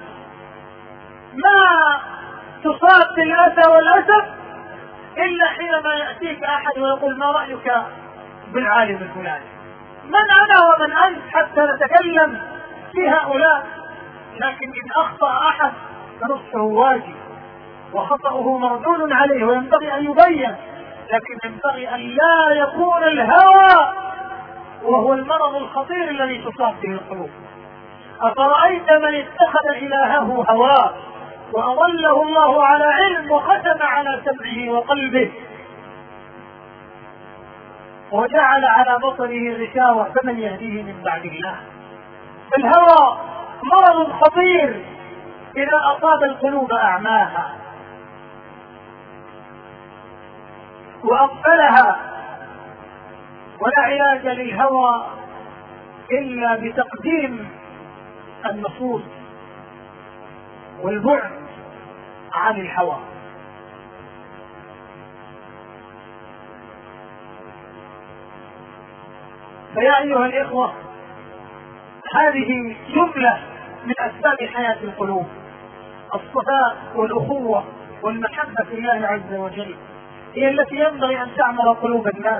ما تصاب بالأسى والأسف إلا حينما يأتيك أحد ويقول ما رأيك بالعالم الفلاني، من أنا ومن أنت حتى نتكلم في هؤلاء؟ لكن إن أخطأ أحد فنصحه واجب وخطأه مردود عليه وينبغي أن يبين، لكن ينبغي أن لا يكون الهوى وهو المرض الخطير الذي تصاب به القلوب. أفرأيت من اتخذ إلهه هواه وأضله الله على علم وختم على سمعه وقلبه وجعل على بصره غشاوة فمن يهديه من بعد الله؟ الهوى مرض خطير إذا أصاب القلوب أعماها وأغفلها، ولا علاج للهوى إلا بتقديم النصوص والبعد عن الهوى. فيا أيها الإخوة، هذه جملة من أسباب حياة القلوب: الصفاء والأخوة والمحبة في الله عز وجل هي التي ينبغي أن تعمر قلوب الناس،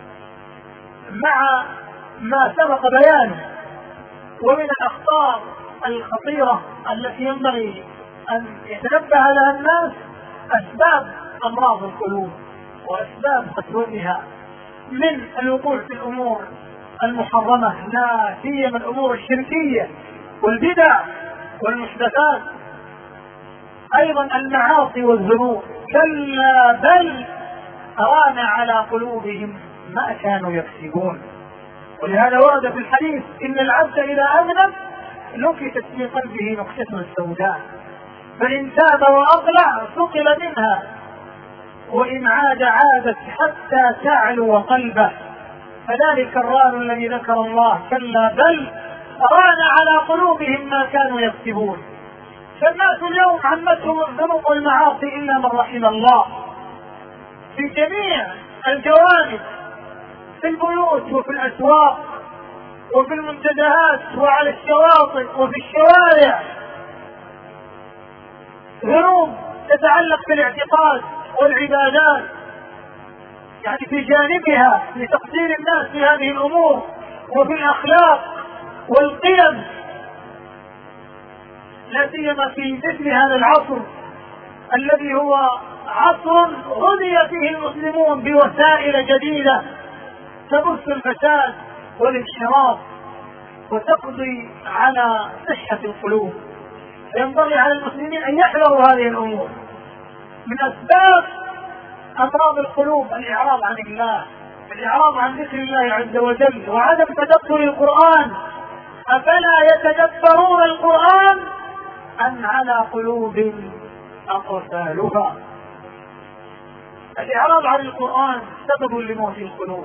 مع ما سبق بيانه. ومن الأخطار الخطيرة التي ينبغي أن يتنبه لها الناس أسباب أمراض القلوب وأسباب قسوتها، من الوقوع في الأمور المحرمة، لا سيما الأمور الشركية والبدع والمحدثات، أيضا المعاصي والذنوب. كلا بل ران على قلوبهم ما كانوا يكسبون. ولهذا ورد في الحديث: إن العبد إذا أذنب نكتت في قلبه نكتة سوداء، فإن تاب وأقلع ثقل منها، وإن عاد عادت حتى تعلو قلبه. فذلك الران الذي ذكر الله: كلا بل ران على قلوبهم ما كانوا يكسبون. فالناس اليوم عمتهم الذنوب والمعاصي إلا من رحم الله في جميع الجوانب، في البيوت وفي الأسواق وفي المنتزهات وعلى الشواطئ وفي الشوارع. ذنوب تتعلق بالاعتقاد والعبادات، يعني في جانبها لتقدير الناس في هذه الأمور، وفي الأخلاق والقيم، لا سيما في مثل هذا العصر الذي هو عصر غذي فيه المسلمون بوسائل جديدة تبث الفساد والانحراف وتقضي على صحة القلوب. ينبغي على المسلمين أن يحذروا هذه الأمور. من أسباب أمراض القلوب الإعراض عن الله، الإعراض عن ذكر الله عز وجل، وعدم تدبر القرآن. أفلا يتدبرون القرآن أم على قلوب أقفالها؟ الإعراض عن القرآن سبب لموت القلوب.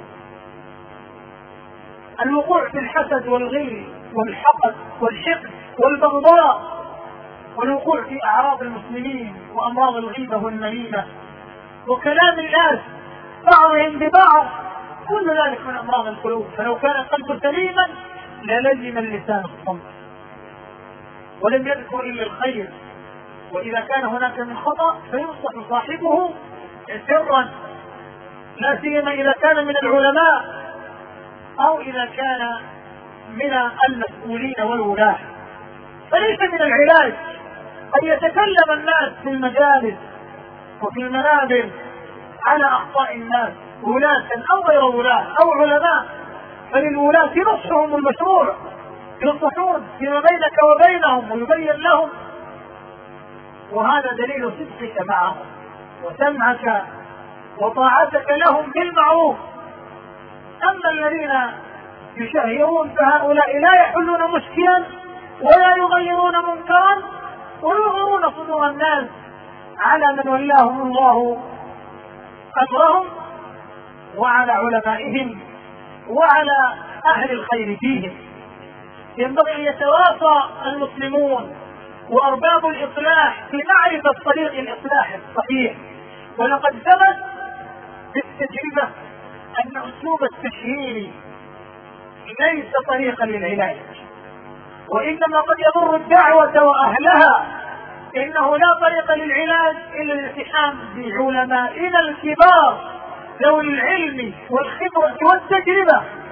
الوقوع في الحسد والغل والحقد والحقد والبغضاء، والوقوع في أعراض المسلمين وأمراض الغيبة والنميمة وكلام الناس بعضهم ببعض، كل ذلك من أمراض القلوب. فلو كان القلب سليما للزم اللسان الصمت ولم يذكر إلا الخير، وإذا كان هناك من خطأ فينصح صاحبه سرا، لا سيما إذا كان من العلماء أو إذا كان من المسؤولين والولاة. فليس من العلاج أن يتكلم الناس في المجالس وفي المنابر على أخطاء الناس، ولاة أو غير ولاة أو علماء. فللولاة نصحهم المشروع، ينصحون فيما بينك وبينهم ويبين لهم، وهذا دليل صدقك معهم وسمعك وطاعتك لهم بالمعروف. أما الذين يشهرون فهؤلاء لا يحلون مشكلا ولا يغيرون منكرا ويظهرون صدور الناس على من ولاهم الله أمرهم وعلى علمائهم وعلى أهل الخير فيهم. ينبغي أن يتواصى المسلمون وأرباب الإصلاح في معرفة طريق الإصلاح الصحيح. ولقد ثبت بالتجربة أن أسلوب التشهير ليس طريقا للعلاج، وإنما قد يضر الدعوة وأهلها. إنه لا طريق للعلاج إلا الالتحام بعلمائنا الكبار ذوي العلم والخبرة والتجربة،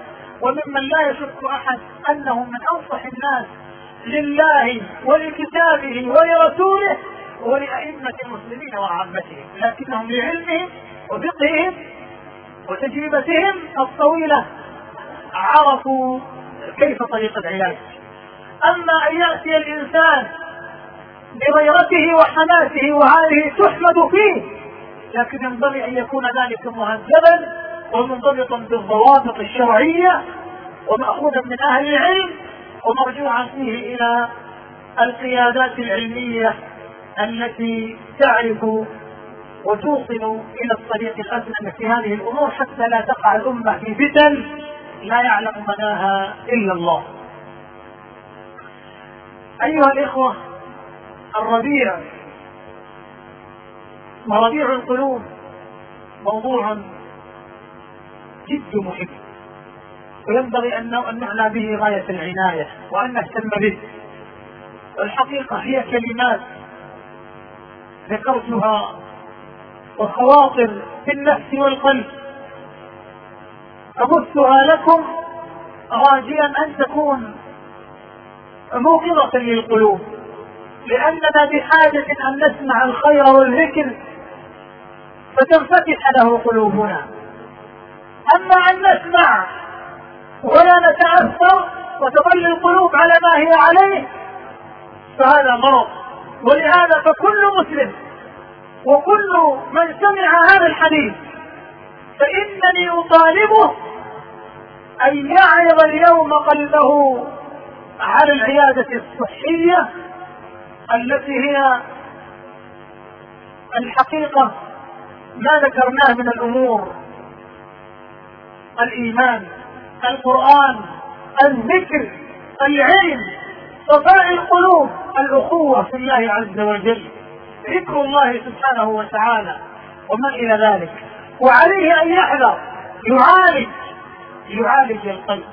وممن لا يشك أحد أنهم من أنصح الناس لله ولكتابه ولرسوله ولأئمة المسلمين وعامتهم، لكنهم لعلمهم وفقههم وتجربتهم الطويلة عرفوا كيف طريقة العلاج. أما أن يأتي الإنسان بغيرته وحماسه وهذه تحمد فيه، لكن ينبغي أن يكون ذلك مهذبا ومنضبطا بالضوابط الشرعية ومأخوذا من أهل العلم ومرجوعا فيه إلى القيادات العلمية التي تعرف وتوصل إلى الطريق الأسلم في هذه الأمور حتى لا تقع الأمة في فتن لا يعلم مداها إلا الله. أيها الإخوة، الربيع وربيع القلوب موضوع جد مهم، وينبغي أن نعنى به غاية العناية وأن نهتم به. والحقيقة هي كلمات ذكرتها وخواطر في النفس والقلب أبثها لكم راجيا أن تكون موقظة للقلوب، لأننا بحاجة أن نسمع الخير والذكر فتنفتح له قلوبنا. أما أن نسمع ولا نتأثر وتظل القلوب على ما هي عليه فهذا مرض. ولهذا فكل مسلم وكل من سمع هذا الحديث فإنني أطالبه أن يعرض اليوم قلبه على العيادة الصحية التي هي الحقيقة ما ذكرناه من الأمور: الإيمان، القرآن، الذكر، العلم، صفاء القلوب، الأخوة في الله عز وجل، ذكر الله سبحانه وتعالى وما إلى ذلك. وعليه أن يحذر يعالج القلب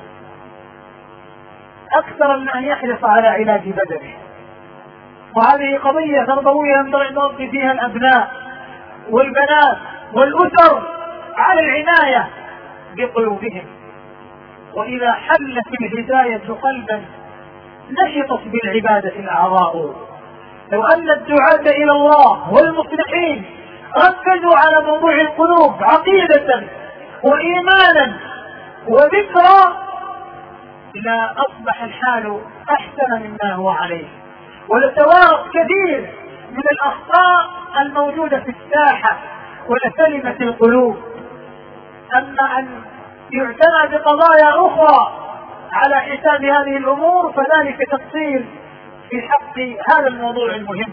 أكثر من أن يحرص على علاج بدنه. وهذه قضية تربوية ينبغي أن نربي فيها الأبناء والبنات والأسر على العناية بقلوبهم. وإذا حلت الهداية قلبا نشطت بالعبادة الأعضاء. لو أن الدعاة إلى الله والمصلحين ركزوا على موضوع القلوب عقيدة وإيمانا وذكرى لا أصبح الحال أحسن مما هو عليه، ولتوارث كثير من الأخطاء الموجودة في الساحة ولسلمت القلوب. أما أن يعتنى بقضايا أخرى على حساب هذه الأمور فذلك تقصير في حق هذا الموضوع المهم.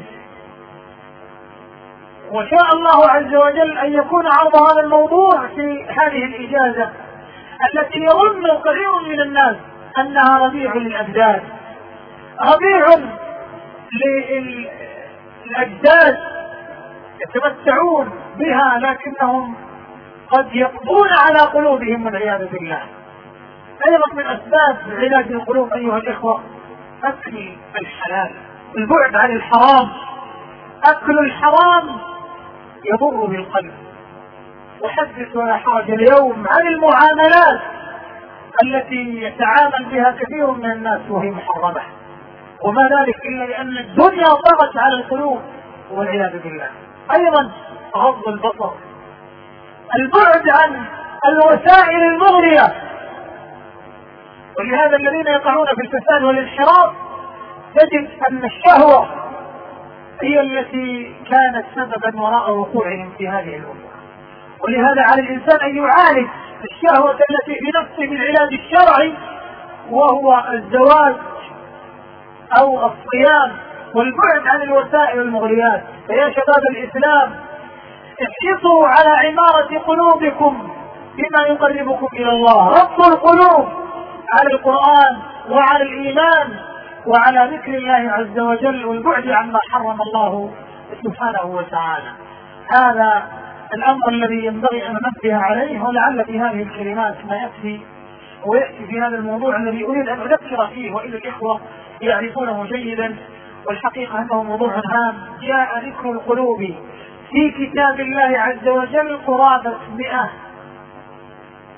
وشاء الله عز وجل أن يكون عرض هذا الموضوع في هذه الإجازة التي يظن كثير من الناس أنها ربيع للأبدان، ربيع للأجداد يتمتعون بها، لكنهم قد يقضون على قلوبهم والعياذ بالله. أيضا من أسباب علاج القلوب أيها الإخوة أكل الحلال، البعد عن الحرام. أكل الحرام يضر بالقلب. وحدث ولا حرج اليوم عن المعاملات التي يتعامل بها كثير من الناس وهي محرمة، وما ذلك إلا لأن الدنيا طغت على القلوب والعياذ بالله. أيضا غض البصر، البعد عن الوسائل المغرية. ولهذا الذين يقعون في الفساد والانحراف تجد أن الشهوة هي التي كانت سببا وراء وقوعهم في هذه الأمور. ولهذا على الإنسان أن يعالج الشهوة التي في نفسه بالعلاج الشرعي، وهو الزواج أو الصيام والبعد عن الوسائل المغريات. فيا شباب الإسلام احرصوا على عمارة قلوبكم بما يقربكم إلى الله. ربط القلوب على القرآن وعلى الإيمان وعلى ذكر الله عز وجل والبعد عما حرم الله سبحانه وتعالى. هذا الأمر الذي ينبغي أن ننبه عليه، ولعل في هذه الكلمات ما يكفي ويأتي في هذا الموضوع الذي أريد أن أذكر فيه وإلى الإخوة يعرفونه جيدا. والحقيقة أنه موضوع هام. جاء ذكر القلوب في كتاب الله عز وجل قرابة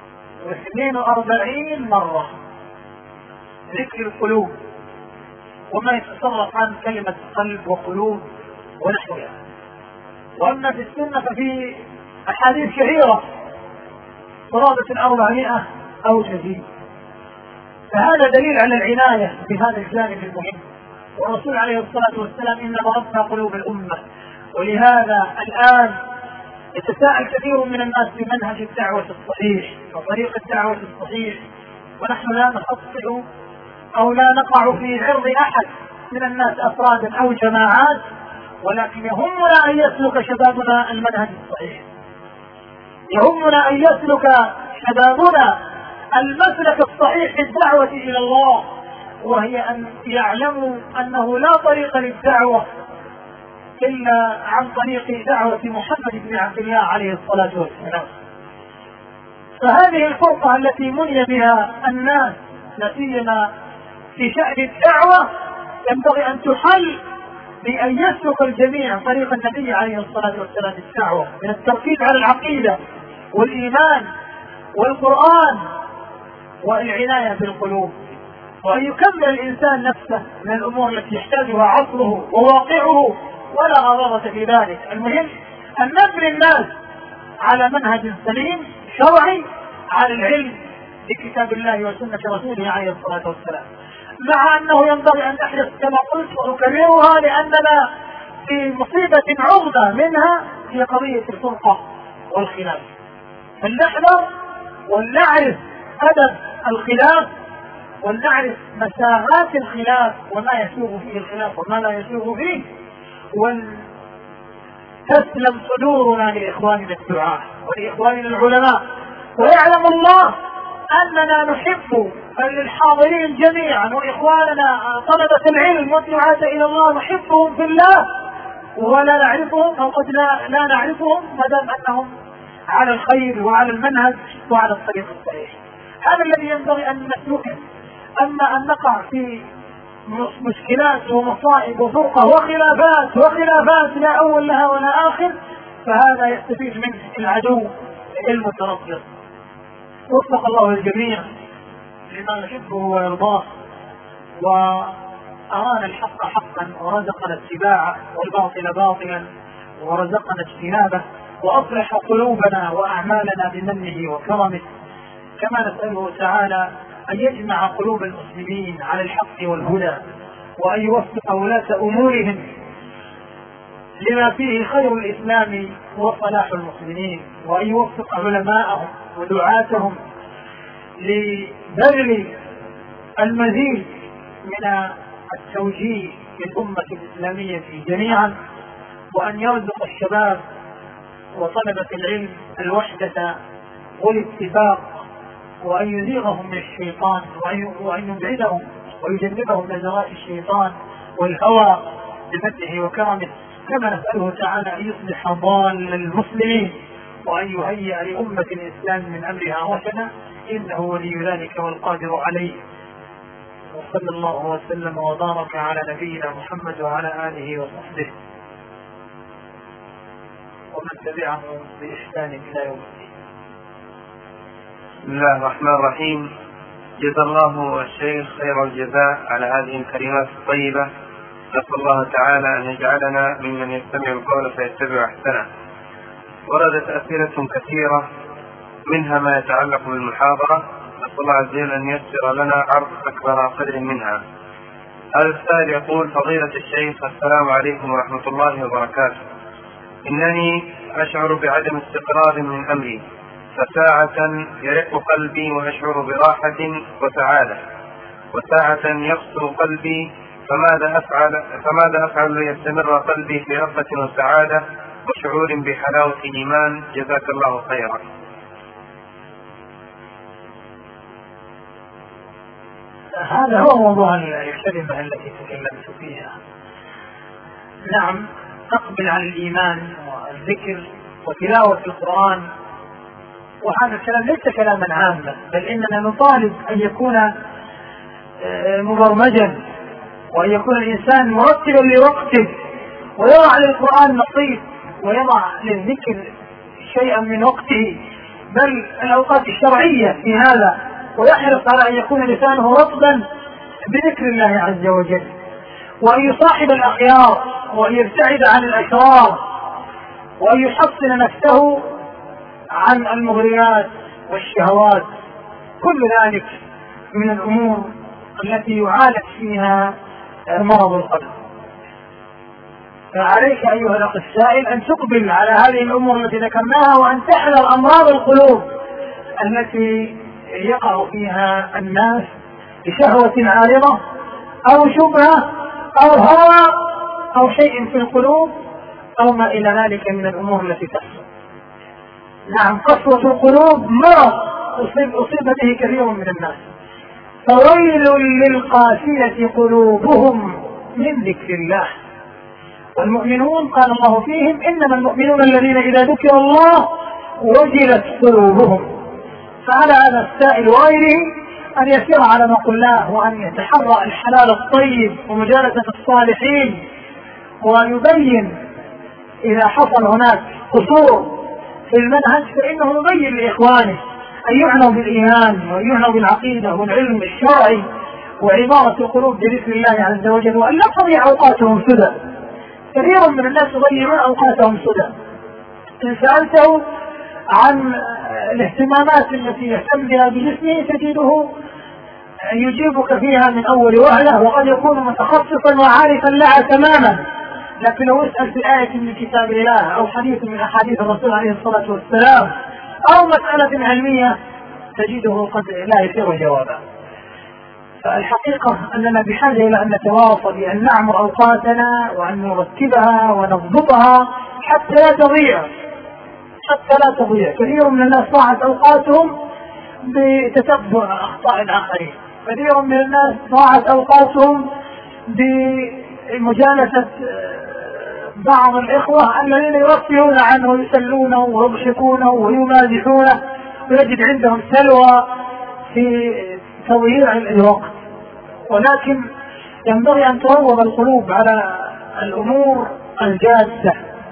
42 مرة ذكر القلوب وما يتصرف عن كلمة قلب وقلوب ونحوها. وأما في السنة ففي أحاديث كثيرة قرابة 400 أو تزيد. فهذا دليل على العناية بهذا الجانب المهم. والرسول عليه الصلاة والسلام إنما ربى قلوب الأمة. ولهذا الآن يتساءل كثير من الناس بمنهج الدعوة الصحيح وطريق الدعوة الصحيح، ونحن لا نخطئ أو لا نقع في عرض أحد من الناس أفرادا أو جماعات، ولكن يهمنا أن يسلك شبابنا المنهج الصحيح، يهمنا أن يسلك شبابنا المسلك الصحيح في الدعوة إلى الله، وهي أن يعلموا أنه لا طريق للدعوة إلا عن طريق دعوة محمد بن عبد الله عليه الصلاة والسلام. فهذه الفرقة التي مني بها الناس لا سيما في شأن الدعوة ينبغي أن تحل بأن يسلك الجميع طريق النبي عليه الصلاة والسلام في الدعوة، من التركيز على العقيدة والإيمان والقرآن والعناية بالقلوب، وأن يكمل الإنسان نفسه من الأمور التي يحتاجها عصره وواقعه ولا غرابة في ذلك. المهم أن نبني الناس على منهج سليم شرعي على العلم بكتاب الله وسنة رسوله عليه الصلاة والسلام، مع أنه ينبغي أن نحرص كما قلت وأكررها لأننا في مصيبة عظمى منها هي قضية الفرقة والخلاف. فلنحذر ولنعرف أدب الخلاف ولنعرف مساغات الخلاف وما يسوغ فيه الخلاف وما لا يسوغ فيه، ولتسلم صدورنا لإخواننا الدعاة ولإخواننا العلماء، ويعلم الله أننا نحب الحاضرين جميعا وإخواننا طلبة العلم والدعاة إلى الله نحبهم في الله ولا نعرفهم أو قد لا نعرفهم ما دام أنهم على الخير وعلى المنهج وعلى الطريق الصحيح. هذا الذي ينبغي أن نسلكه. أما أن نقع في مشكلات ومصائب وفرقة وخلافات لا أول لها ولا آخر، فهذا يستفيد منه العدو المتنصر. وفق الله الجميع لما يحبه ويرضاه، وأرانا الحق حقا ورزقنا اتباعه والباطل باطلا ورزقنا اجتنابه، وأصلح قلوبنا وأعمالنا بمنه وكرمه. كما نسأله تعالى أن يجمع قلوب المسلمين على الحق والهدى، وأن يوفق ولاة أمورهم لما فيه خير الإسلام وصلاح المسلمين، وأن يوفق علماءهم ودعاتهم لبذل المزيد من التوجيه للأمة الإسلامية جميعا، وأن يرزق الشباب وطلبة العلم الوحدة والاتفاق، وأن يزيغهم من الشيطان وأن يبعدهم ويجنبهم نزغات الشيطان والهوى بمنه وكرمه. كما نسأله تعالى أن يصلح ضال المسلمين وأن يهيئ لأمة الإسلام من أمرها رشدا، إنه ولي ذلك والقادر عليه. وصلى الله وسلم وبارك على نبينا محمد وعلى آله وصحبه ومن تبعه بإحسان إلى يوم الدين. بسم الله الرحمن الرحيم. جزا الله الشيخ خير الجزاء على هذه الكلمات الطيبة. نسأل الله تعالى أن يجعلنا ممن يستمع القول فيتبع أحسنه. وردت أسئلة كثيرة منها ما يتعلق بالمحاضرة، نسأل الله عز وجل أن ييسر لنا عرض أكبر قدر منها. هذا السائل يقول: فضيلة الشيخ، السلام عليكم ورحمة الله وبركاته. إنني أشعر بعدم استقرار من أمري، فساعة يرق قلبي وأشعر براحة وسعادة، وساعة يقسو قلبي، فماذا أفعل ليستمر قلبي في رغبة وسعادة وشعور بحلاوة إيمان؟ جزاك الله خيرا. هذا هو موضوع الكلمة التي تكلمت فيها. نعم، نقبل على الإيمان والذكر وتلاوة القرآن، وهذا الكلام ليس كلاما عاما، بل إننا نطالب أن يكون مبرمجا، وأن يكون الإنسان مرتبا لوقته، ويضع للقرآن نصيب، ويضع للذكر شيئا من وقته، بل الأوقات الشرعية في هذا، ويحرص على أن يكون لسانه رطبا بذكر الله عز وجل، وأن يصاحب الأخيار، وأن يبتعد عن الأشرار، وأن يحصن نفسه عن المغريات والشهوات. كل ذلك من الأمور التي يعالج فيها مرض القلب. فعليك أيها الأخ السائل أن تقبل على هذه الأمور التي ذكرناها، وأن تحذر أمراض القلوب التي يقع فيها الناس بشهوة عارضة أو شبهة أو هوى أو شيء في القلوب أو ما إلى ذلك من الأمور التي تحصل. نعم، قسوة القلوب مرض أصيب به كثير من الناس. فويل للقاسية قلوبهم من ذكر الله. والمؤمنون قال الله فيهم إنما المؤمنون الذين إذا ذكر الله وجلت قلوبهم. فعلى هذا السائل وغيره أن يسير على ما قلناه، وأن يتحرى الحلال الطيب ومجالسة الصالحين، ويبين إذا حصل هناك قصور في المنهج فإنه يبين لإخوانه أن يعنوا بالإيمان وأن يعنوا بالعقيدة والعلم الشرعي وعمارة القلوب بذكر الله عز وجل، وأن لا تضيع أوقاتهم سدى. كثير من الناس يضيعون أوقاتهم سدى. إن سألته عن الاهتمامات التي يهتم بها بجسمه تجده يجيبك فيها من أول وهلة، وقد يكون متخصصا وعارفا لها تماما، لكن لو اسأل في آية من كتاب الله أو حديث من أحاديث الرسول عليه الصلاة والسلام أو مسألة علمية تجده قد لا يسير جوابا. فالحقيقة أننا بحاجة إلى أن نتواصل بأن نعمر أوقاتنا وأن نرتبها ونضبطها حتى لا تضيع. كثير من الناس ضاعت أوقاتهم بتتبع أخطاء الآخرين، كثير من الناس ضاعت أوقاتهم بمجالسة بعض الإخوة الذين يرفهون عنه ويسلونه ويضحكونه ويمازحونه، ويجد عندهم سلوى في تضييع الوقت. ولكن ينبغي أن تروض القلوب على الأمور الجادة،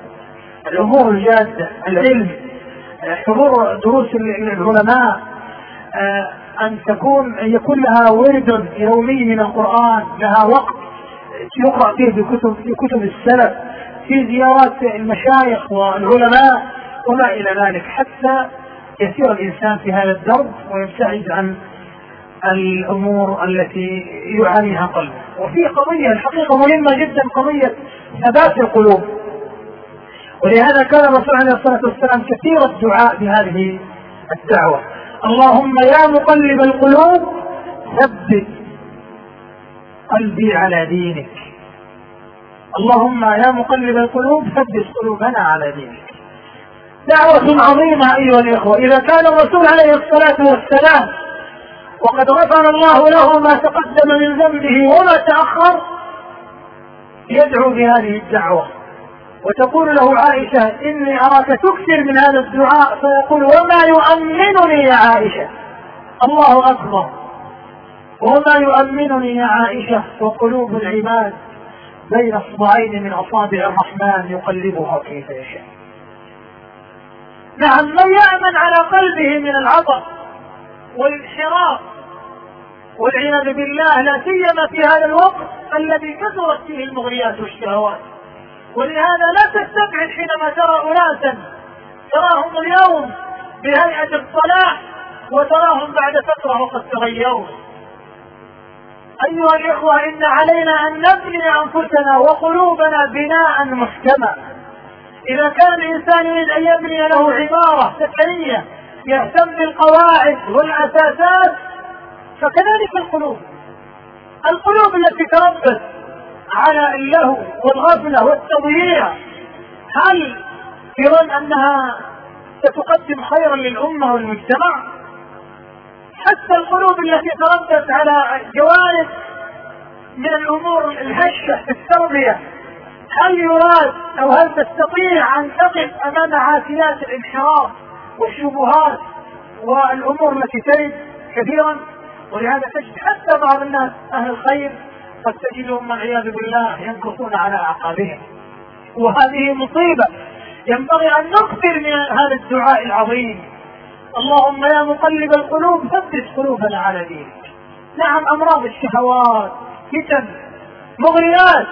العلم، حضور دروس العلماء، أن يكون لها ورد يومي من القرآن، لها وقت يقرأ فيه في كتب السلف، في زيارات المشايخ والعلماء وما إلى ذلك، حتى يسير الإنسان في هذا الدرب ويبتعد عن الأمور التي يعانيها قلبه. وفي قضية الحقيقة مهمة جدا، قضية ثبات القلوب. ولهذا كان الرسول عليه الصلاة والسلام كثير الدعاء بهذه الدعوة: اللهم يا مقلب القلوب ثبت قلبي على دينك. اللهم يا مقلب القلوب ثبت قلوبنا على دينك. دعوة عظيمة أيها الإخوة. إذا كان الرسول عليه الصلاة والسلام وقد غفر الله له ما تقدم من ذنبه وما تأخر يدعو بهذه الدعوة، وتقول له عائشة: إني أراك تكثر من هذا الدعاء، فيقول: وما يؤمنني يا عائشة. الله أكبر. وما يؤمنني يا عائشة وقلوب العباد بين اصبعين من أصابع الرحمن يقلبها كيف يشاء. نعم، من يأمن على قلبه من العطب والانحراف والعياذ بالله، لا سيما في هذا الوقت الذي كثرت فيه المغريات والشهوات. ولهذا لا تستبعد حينما ترى أناسا تراهم اليوم بهيئة الصلاح وتراهم بعد فترة وقد تغيروا. أيها الإخوة، إن علينا أن نبني أنفسنا وقلوبنا بناء محكما. إذا كان الإنسان يريد أن يبني له عمارة سكنية يهتم بالقواعد والأساسات، فكذلك القلوب التي تربت على اللهو والغفلة والتضييع، هل يظن أنها ستقدم خيرا للأمة والمجتمع؟ حتى القلوب التي تربت على جوانب من الأمور الهشة في التربية، هل يراد أو هل تستطيع أن تقف أمام عافيات الانحراف والشبهات والأمور التي ترد كثيرا؟ ولهذا تجد حتى بعض الناس أهل الخير قد تجدهم والعياذ بالله ينكصون على أعقابهم، وهذه مصيبة. ينبغي أن نكثر من هذا الدعاء العظيم: اللهم يا مقلب القلوب ثبت قلوبنا على دينك. نعم، أمراض الشهوات، فتن، مغريات،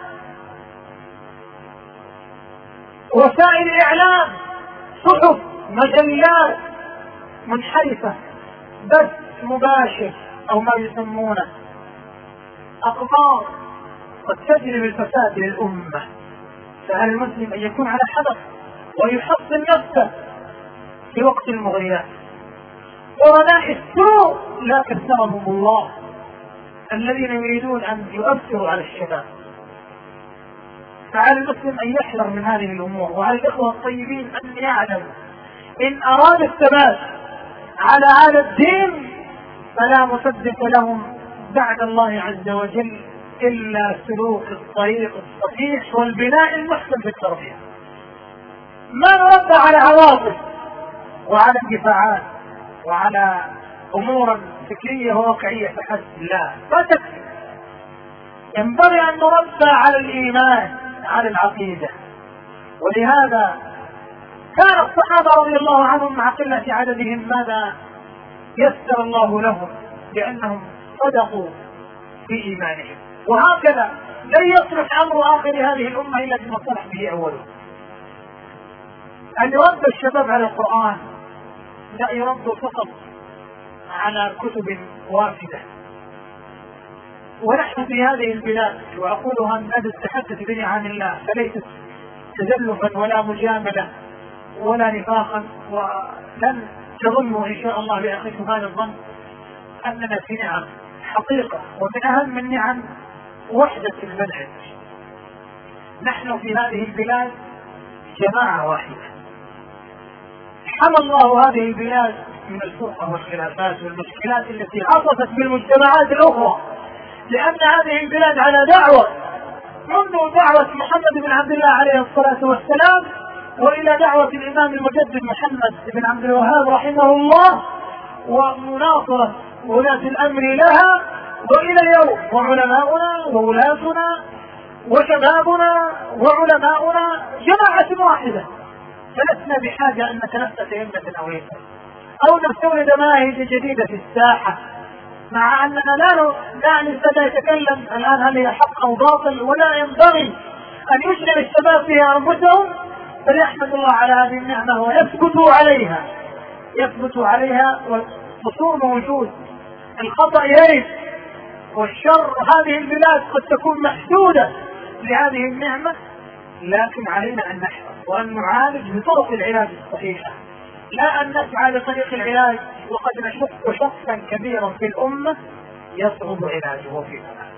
وسائل إعلام، صحف، مجلات منحرفة، بث مباشر أو ما يسمونه أقمار قد تجلب الفساد للأمة. فعلى المسلم أن يكون على حذر ويحصن نفسه في وقت المغريات. ورناء السوء لا كثرهم الله الذين يريدون أن يؤثروا على الشباب. فعلى المسلم أن يحذر من هذه الأمور، وعلى الإخوة الطيبين أن يعلموا إن أراد الثبات على هذا الدين فلا مسدد لهم بعد الله عز وجل إلا سلوك الطريق الصحيح والبناء المحسن في التربية. ما نربى على عواطف وعلى اندفاعات وعلى أمور فكرية وواقعية فحسب، لا تكفي. ينبغي أن نربى على الإيمان، على العقيدة. ولهذا كان الصحابة رضي الله عنهم مع قلة عددهم ماذا يسر الله لهم؟ لأنهم صدقوا في إيمانهم. وهكذا لن يصلح أمر آخر هذه الأمة إلا بما صلح به أوله. أن يربى الشباب على القرآن، لا يربوا فقط على كتب وافدة. ونحن في هذه البلاد، وأقولها من هذا التحدث بنعم الله، فليست تزلفا ولا مجاملة ولا نفاقا، ولن تظنوا إن شاء الله بأخيكم هذا الظن، أننا في نعم حقيقة. ومن أهم النعم وحدة المنهج. نحن في هذه البلاد جماعة واحدة. حمى الله هذه البلاد من الفرقة والخلافات والمشكلات التي عصفت بالمجتمعات الأخرى، لأن هذه البلاد على دعوة منذ دعوة محمد بن عبد الله عليه الصلاة والسلام وإلى دعوة الإمام المجدد محمد بن عبد الوهاب رحمه الله، ومناصرة ولاة الأمر لها، وإلى اليوم وعلماؤنا وولاتنا وشبابنا وعلماؤنا جماعة واحدة. فلسنا بحاجة أن نتنفس يمنة أو يسرا أو نستورد مناهج جديدة في الساحة، مع أننا لا نتكلم الآن هل هي حق أو باطل، ولا ينبغي أن يشغل الشباب فيها أنفسهم، فليحمد الله على هذه النعمة ويثبتوا عليها والقصور موجود. الخطأ يرد والشر. هذه البلاد قد تكون محدودة لهذه النعمة، لكن علينا أن نحذر وأن نعالج بطرق العلاج الصحيحة، لا أن نسعى لطريق العلاج وقد نشق شخصا كبيرا في الأمة يصعب علاجه في ذلك.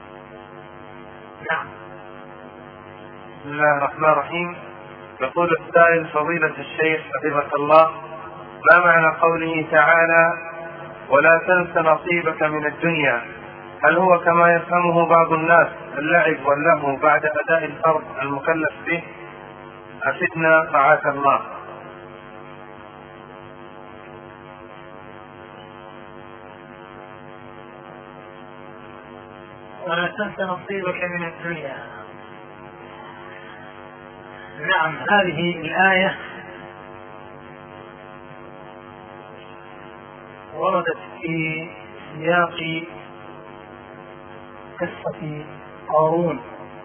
نعم. بسم الله الرحمن الرحيم. يقول السائل: فضيلة الشيخ حفظك الله، ما معنى قوله تعالى: ولا تنس نصيبك من الدنيا؟ هل هو كما يفهمه بعض الناس اللعب واللهو بعد أداء الفرض المكلف به؟ أفدنا رعاك الله. ولا تنس نصيبك من الدنيا. نعم، هذه الآية وردت في سياق قصة قارون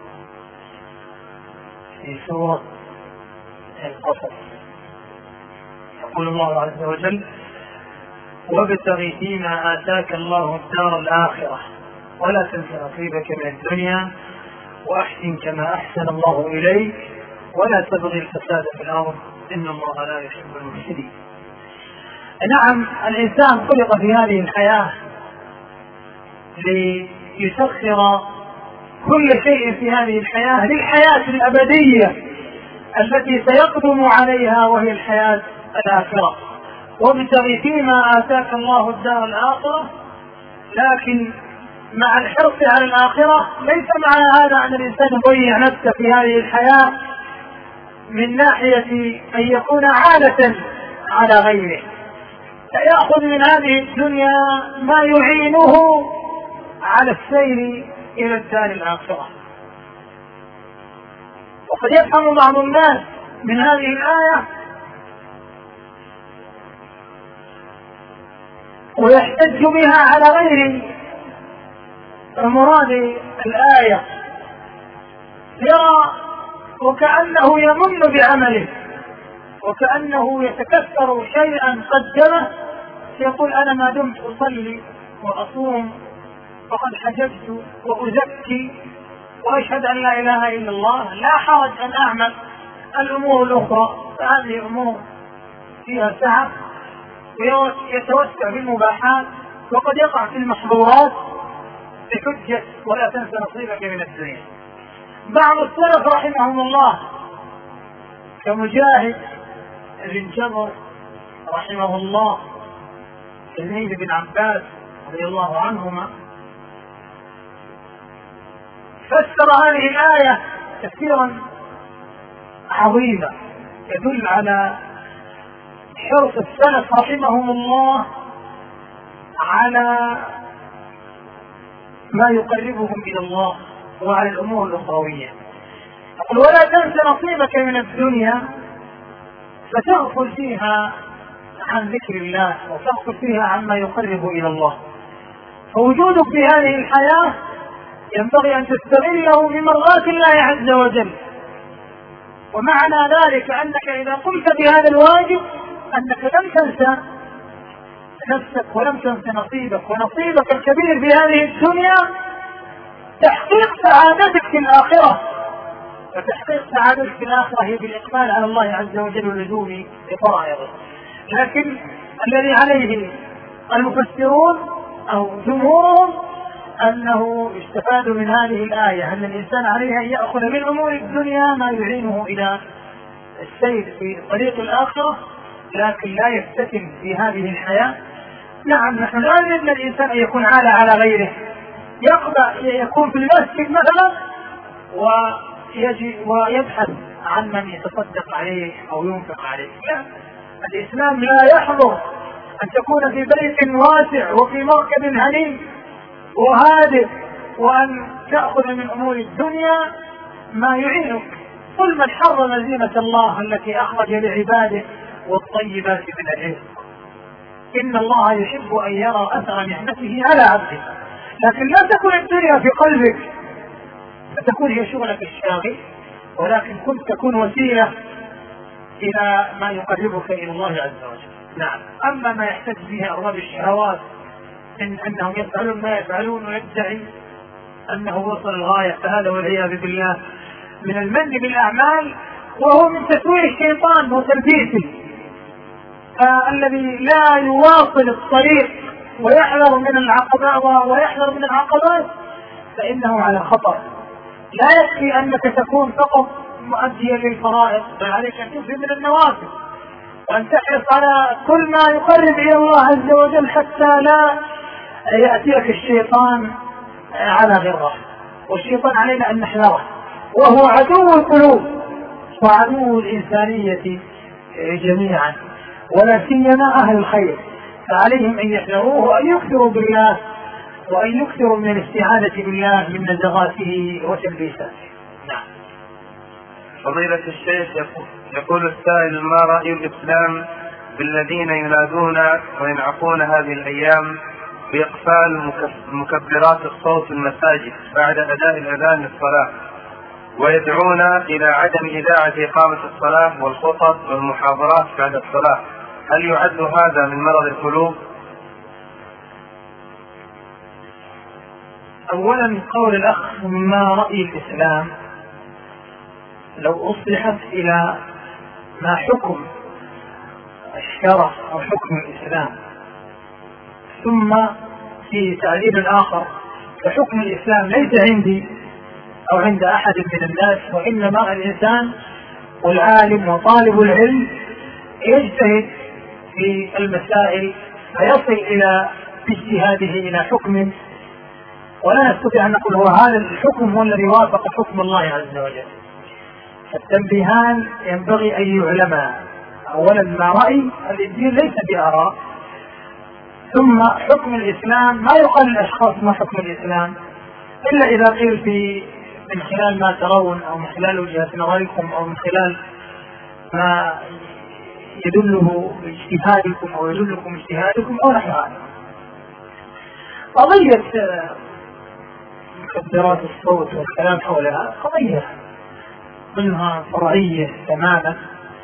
في سورة القصص. يقول الله عز وجل: وابتغ فيما آتاك الله الدار الآخرة ولا تنس نصيبك من الدنيا وأحسن كما أحسن الله إليك ولا تبغي الفساد في الأرض إن الله لا يحب المفسدين. نعم، الإنسان خلق في هذه الحياة ليسخر كل شيء في هذه الحياة للحياة الأبدية التي سيقدم عليها، وهي الحياة الآخرة. وابتغ فيما آتاك الله الدار الآخرة، لكن مع الحرص على الآخرة ليس معنى هذا أن الإنسان يضيع نفسه في هذه الحياة من ناحية أن يكون عالة على غيره، فيأخذ من هذه الدنيا ما يعينه على السير إلى الدار الآخرة. وقد يفهم بعض الناس من هذه الآية ويحتج بها على غير مراد الآية، يرى وكأنه يمن بعمله، وكأنه يتكثر شيئا قدمه، يقول أنا ما دمت أصلي وأصوم فقد حججت وأزكي وأشهد أن لا إله إلا الله، لا حرج أن أعمل الأمور الأخرى، فهذه أمور فيها سعة، ويتوسع في المباحات، وقد يقع في المحظورات بحجة ولا تنسى نصيبك من الدنيا. بعض السلف رحمهم الله كمجاهد بن جبر رحمه الله، تلميذ بن عباس رضي الله عنهما، فسر هذه الآية تفسيرا عظيما يدل على حرص السلف رحمهم الله على ما يقربهم إلى الله وعلى الأمور الأخروية. يقول ولا تنس نصيبك من الدنيا فتغفل فيها عن ذكر الله وتغفل فيها عما يقرب إلى الله، فوجودك في هذه الحياة ينبغي أن تستغله بمرضاة الله عز وجل. ومعنى ذلك أنك إذا قمت بهذا الواجب أنك لم تنسى نفسك ولم تنسى نصيبك، ونصيبك الكبير في هذه الدنيا تحقيق سعادتك في الآخرة، وتحقيق سعادتك في الآخرة هي بالإقبال على الله عز وجل واللزوم بفرائضه. لكن الذي عليه المفسرون أو جمهورهم أنه يستفاد من هذه الآية أن الإنسان عليه أن يأخذ من أمور الدنيا ما يعينه إلى السير في طريق الآخرة، لكن لا يفتتن في هذه الحياة. نعم نحن لا نريد من الإنسان أن يكون عالة على غيره، يكون في المسجد مثلا ويبحث عن من يتصدق عليه أو ينفق عليه. لا، الإسلام لا يحضر أن تكون في بيت واسع وفي مركب هنيء وهادئ وأن تأخذ من أمور الدنيا ما يعينك. قل من حرم زينة الله التي أخرج لعباده والطيبات من الرزق، إن الله يحب أن يرى أثر نعمته على عبده. لكن لا تكن الدنيا في قلبك فتكون هي شغلك الشاغل، ولكن كنت تكون وسيلة إلى ما يقربك إلى الله عز وجل. نعم. أما ما يحتج به أرباب الشهوات إن أنهم يفعلون ما يفعلون ويدعي أنه وصل الغاية، فهذا والعياذ بالله من المن بالأعمال، وهو من تسويق الشيطان وتلبيسه. الذي لا يواصل الطريق ويحذر من العقبات فإنه على خطر. لا يكفي أنك تكون فقط مؤديا للفرائض، بل عليك أن تفهم من النوافل وأن تحرص على كل ما يقرب إلى الله عز وجل حتى لا يأتيك الشيطان على غره. والشيطان علينا أن نحذره، وهو عدو القلوب وعدو الإنسانية جميعا، ولا سيما أهل الخير، فعليهم أن يحذروه وأن يكثروا بالله وأن يكثروا من الاستعانة بالله من نزغاته وتلبيساته. نعم. فضيلة الشيخ يقول السائل: ما رأي الإسلام بالذين ينادون وينعقون هذه الأيام بإقفال مكبرات الصوت في المساجد بعد أداء الأذان للصلاة، ويدعون إلى عدم إذاعة إقامة الصلاة والخطب والمحاضرات بعد الصلاة؟ هل يعد هذا من مرض القلوب؟ أولا قول الأخ ما رأي الإسلام، لو أصلحت إلى ما حكم الشرع أو حكم الإسلام ثم في تعليل آخر، فحكم الإسلام ليس عندي أو عند أحد من الناس، وإنما الإنسان والعالم وطالب العلم يجتهد في المسائل فيصل إلى اجتهاده إلى حكم، ولا نستطيع أن نقول هو هذا الحكم هو الذي وافق حكم الله عز وجل. التنبيهان ينبغي أن يعلما. أولا ما رأي الدين ليس بآراء، ثم حكم الإسلام ما يقال للأشخاص ما حكم الإسلام إلا إذا قيل من خلال ما ترون أو من خلال وجهة نظركم أو من خلال ما يدله اجتهادكم أو يدلكم اجتهادكم أو نحو هذا. قضية مكبرات الصوت والكلام حولها قضية منها فرعية تماما،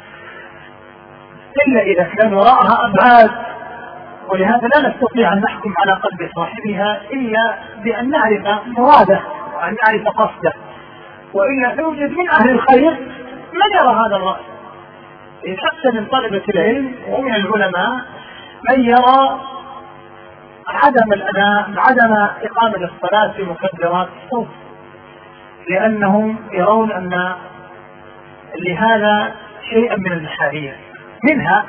إلا إذا كان وراءها أبعاد، ولهذا لا نستطيع أن نحكم على قلب صاحبها إلا بأن نعرف مراده وأن نعرف قصده، وإلا توجد من أهل الخير من يرى هذا الرأي. حتى من طلبة العلم ومن العلماء من يرى عدم إقامة الصلاة في مكبرات الصوت، لأنهم يرون أن لهذا شيئا من المحارية، منها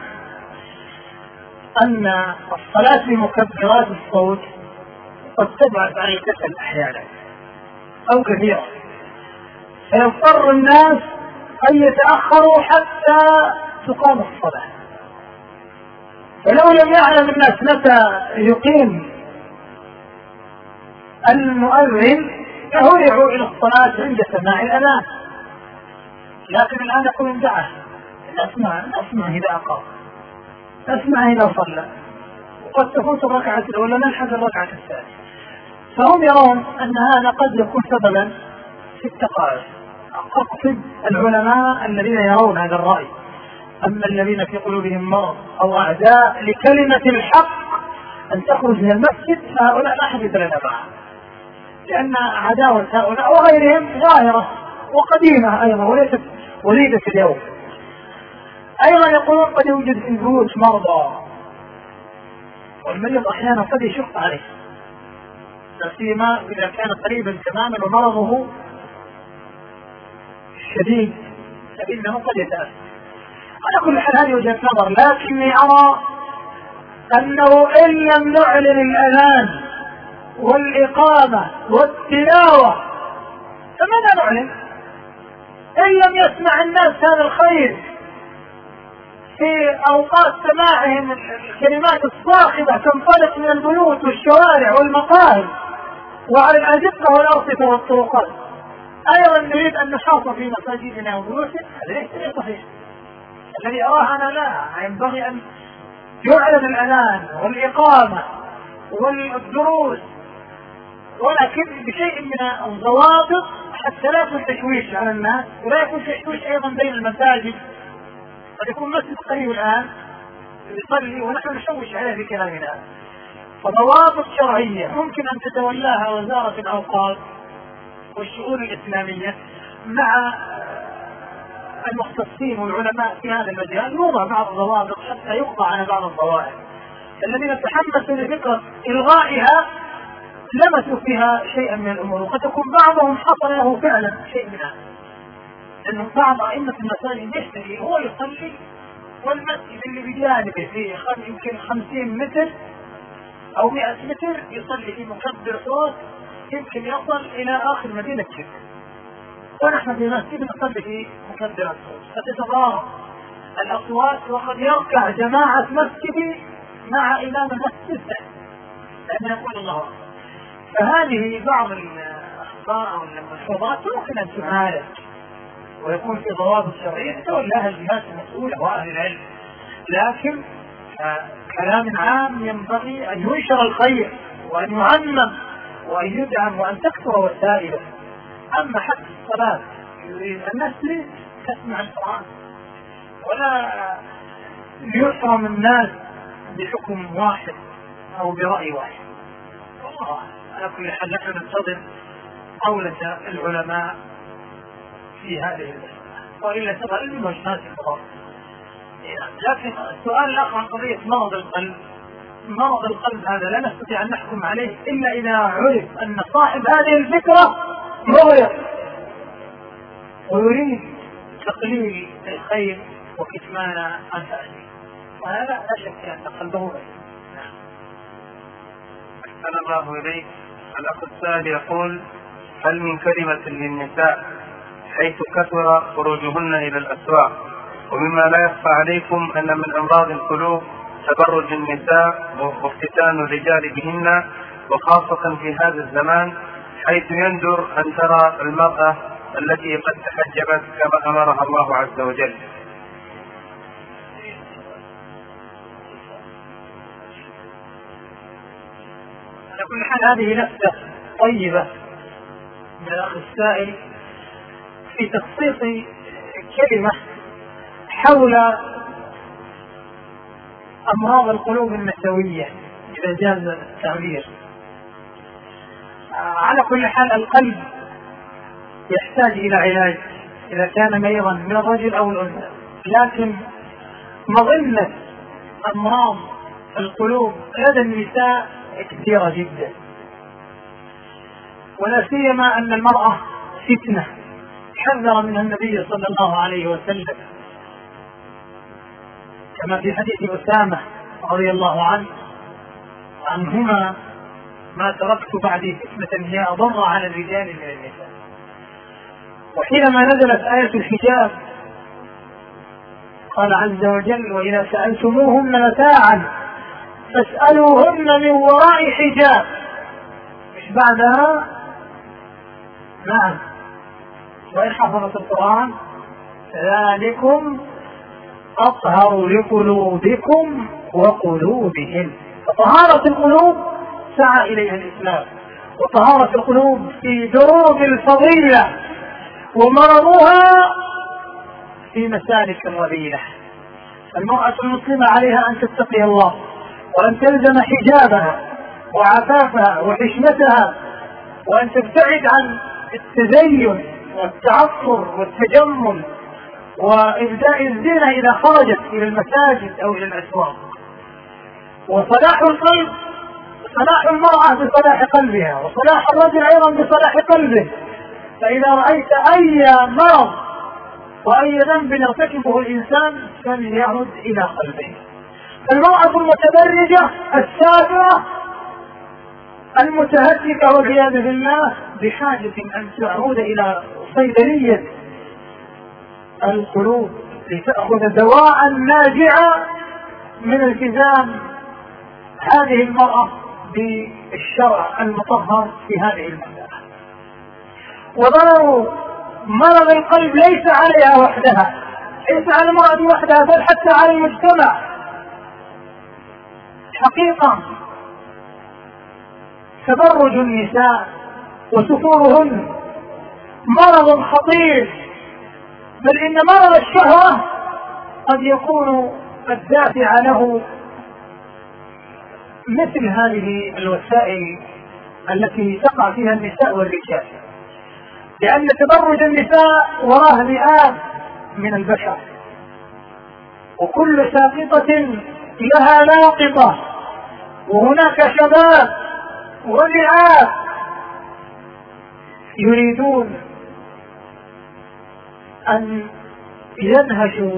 أن الصلاة في مكبرات الصوت قد تبعد عن الكسل أحيانا أو كثيرا، فيضطر الناس أن يتأخروا حتى تقام الصلاة. ولو لم يعلم الناس متى يقيم المؤذن فهرعوا إلى الصلاة عند سماع الأذان، لكن الآن يقول اندعه نسمع إذا أقام، نسمع إذا صلى، وقد تفوت الركعة الأولى نلحق الركعة الثانية. فهم يرون أن هذا قد يكون سببا في التقاعد. أقصد العلماء الذين يرون هذا الرأي. أما الذين في قلوبهم مرض أو أعداء لكلمة الحق أن تخرج من المسجد فهؤلاء لا حديث لنا معهم، لأن عداوة هؤلاء وغيرهم ظاهرة وقديمة أيضا وليست وليدة اليوم. أيضا يقولون قد يوجد في البيوت مرضى، والمريض أحيانا قد يشق عليه، لا سيما إذا كان قريبا تماما ومرضه شديد فإنه قد يتأثر. على كل حال هذه وجهة نظر، لكني أرى أنه إن لم نعلن الأذان والإقامة والتلاوة فماذا نعلن؟ إن لم يسمع الناس هذا الخير في أوقات سماعهم الكلمات الصاخبة تنطلق من البيوت والشوارع والمقاهي وعلى الأزقة والأرصفة والطرقات، أيضا نريد أن نحافظ في مساجدنا وبيوتنا، هذا ليس صحيح. الذي أراه أنا لا ينبغي أن يعلن الأذان والإقامة والدروس، ولكن بشيء من الضوابط حتى لا يكون تشويش على الناس، ولا يكون تشويش أيضا بين المساجد. قد يكون مسجد قريب الآن يصلي ونحن نشوش عليه بكلامنا، فضوابط شرعية ممكن أن تتولاها وزارة الأوقاف والشؤون الإسلامية مع المختصين والعلماء في هذا المجال، نوضع بعض الضوابط حتى يقضى على بعض الظواهر. الذين تحمسوا لفكرة إلغائها لمسوا فيها شيئا من الأمور، وقد يكون بعضهم حصل له فعلا شيء منها، لأنه بعض أئمة المساجد يشتري هو يصلي والمسجد اللي بجانبه فيه يمكن 50 متر أو 100 متر يصلي في مكبر صوت يمكن يصل إلى آخر مدينة جدة، ونحن في مسجد نصلي في مكبر الصوت، فتتضارب الأصوات وقد يركع جماعة مسجد مع إمام المسجد لأن يقول الله أكبر. فهذه بعض الأخطاء أو الملحوظات ممكن أن تعالج ويكون في ضوابط شرعية تتولاها الجهات المسؤولة وأهل العلم، لكن كلام عام ينبغي أن ينشر الخير وأن يعمم وأن يدعم وأن تكثر وسائله. أما حق الصلاة يريد الناس تسمع القرآن ولا يحرم الناس بحكم واحد أو برأي واحد. والله على كل حال نحن ننتظر قولة العلماء في هذه المسألة، وإلا تبقى علم وجهات النظر. لكن السؤال الآخر عن قضية مرض القلب. مرض القلب هذا لا نستطيع أن نحكم عليه إلا إذا عرف أن صاحب هذه الفكرة مغرق ويريد تقليل الخير وكتمان الفاسد، وهذا لا شك أن قلبه غير. أحسن الله إليك. الأخ السائل يقول: هل من كلمة للنساء حيث كثر خروجهن إلى الأسواق، ومما لا يخفى عليكم أن من أمراض القلوب تبرج النساء وافتتان الرجال بهن، وخاصة في هذا الزمان حيث يندر أن ترى المرأة التي قد تحجبت كما أمرها الله عز وجل؟ على كل حال هذه لفتة طيبة من الأخ السائل في تخصيص كلمة حول أمراض القلوب النسوية إذا جاز التعبير. على كل حال القلب يحتاج إلى علاج إذا كان مريضا من الرجل أو الأنثى، لكن مظنة أمراض القلوب لدى النساء كثيرة جدا، ولا سيما أن المرأة فتنة حذر منها النبي صلى الله عليه وسلم، كما في حديث أسامة رضي الله عنهما: ما تركت بعدي فتنة هي أضر على الرجال من النساء. وحينما نزلت آية الحجاب قال عز وجل: وإذا سألتموهن متاعا فاسألوهن من وراء حجاب. مش بعدها؟ نعم. وإن حفظت القرآن ذلكم أطهر لقلوبكم وقلوبهم. فطهارة القلوب سعى إليها الإسلام، وطهارة القلوب في دروب الفضيلة، ومرضها في مسالك الرذيلة. المرأة المسلمة عليها أن تتقي الله، وأن تلزم حجابها وعفافها وحشمتها، وأن تبتعد عن التزين والتعطر والتجمل وإبداء الزينة إذا خرجت إلى المساجد أو إلى الأسواق. وصلاح القلب صلاح المرأة بصلاح قلبها، وصلاح الرجل أيضا بصلاح قلبه. فإذا رأيت أي مرض وأي ذنب يرتكبه الإنسان فليعد إلى قلبه. المرأة المتبرجة السافرة المتهتكة والعياذ بالله بحاجة أن تعود إلى صيدلية القلوب لتأخذ دواء ناجعا من التزام هذه المرأة بالشرع المطهر في هذه المسألة. وضرر مرض القلب ليس عليها وحدها، ليس على المرأة وحدها، بل حتى على المجتمع. حقيقة تبرج النساء وسفورهن مرض خطير، بل إن مرض الشهوة قد يكون الدافع له مثل هذه الوسائل التي تقع فيها النساء والرجال، لأن تبرج النساء وراه مئات من البشر، وكل ساقطة لها لاقطة، وهناك شباب ولعاب يريدون أن ينهشوا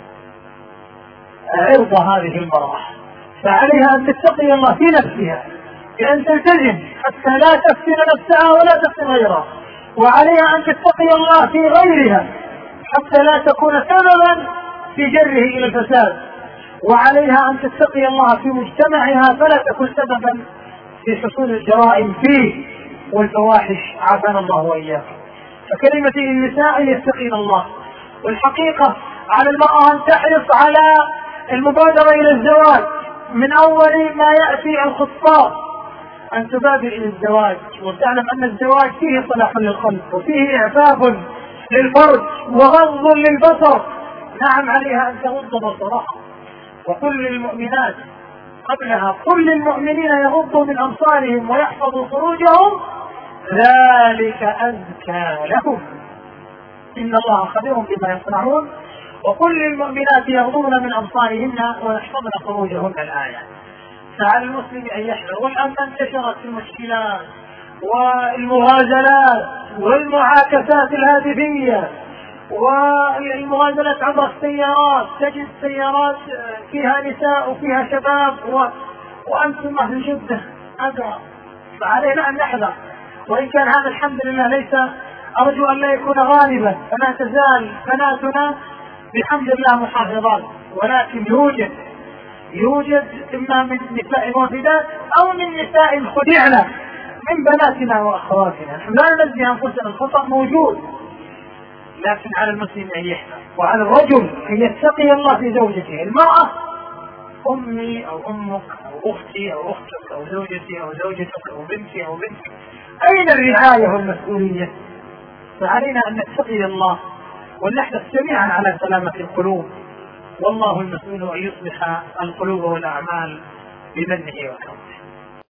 عرض هذه المرأة. فعليها أن تتقي الله في نفسها بأن تلتزم حتى لا تفتن نفسها ولا تفتن غيرها، وعليها أن تتقي الله في غيرها حتى لا تكون سببا في جره إلى الفساد، وعليها أن تتقي الله في مجتمعها فلا تكون سببا في حصول الجرائم فيه والفواحش، عافانا الله وإياكم. فكلمة النساء يتقين الله. والحقيقة على المرأة أن تحرص على المبادرة إلى الزواج من أول ما يأتي الخطاب، أن تبادر إلى الزواج، وتعلم أن الزواج فيه صلاح للقلب وفيه إعفاف للفرج وغض للبصر. نعم، عليها أن تغض بصرها، وكل المؤمنات قبلها كل المؤمنين يغضوا من أبصارهم ويحفظوا فروجهم ذلك أزكى لهم إن الله خبير بما يصنعون. وكل المؤمنات يغضون من أبصارهن ويحفظن فروجهن الآية. فعلى المسلم أن يحذر. والآن انتشرت المشكلات والمغازلات والمعاكسات الهاتفية والمغازلات عبر السيارات، تجد سيارات فيها نساء وفيها شباب وأنتم أهل جدة أدرى. فعلينا أن نحذر، وإن كان هذا الحمد لله ليس، أرجو أن لا يكون غالبا، فلا تزال بناتنا بحمد الله محافظات، ولكن يوجد إما من نساء موجودات أو من نساء خدعنا من بناتنا وأخواتنا. لا ننزي أنفسنا، الخطأ موجود، لكن على المسلم أن يحذر، وعلى الرجل أن يتقي الله في زوجته. المرأة أمي أو أمك أو أختي أو أختك أو زوجتي أو زوجتك أو بنتي أو بنتك، أين الرعاية والمسؤولية؟ فعلينا أن نتقي الله ونحرص جميعا على سلامة القلوب، والله المسؤول أن يصلح القلوب والأعمال بمنه وكرمه.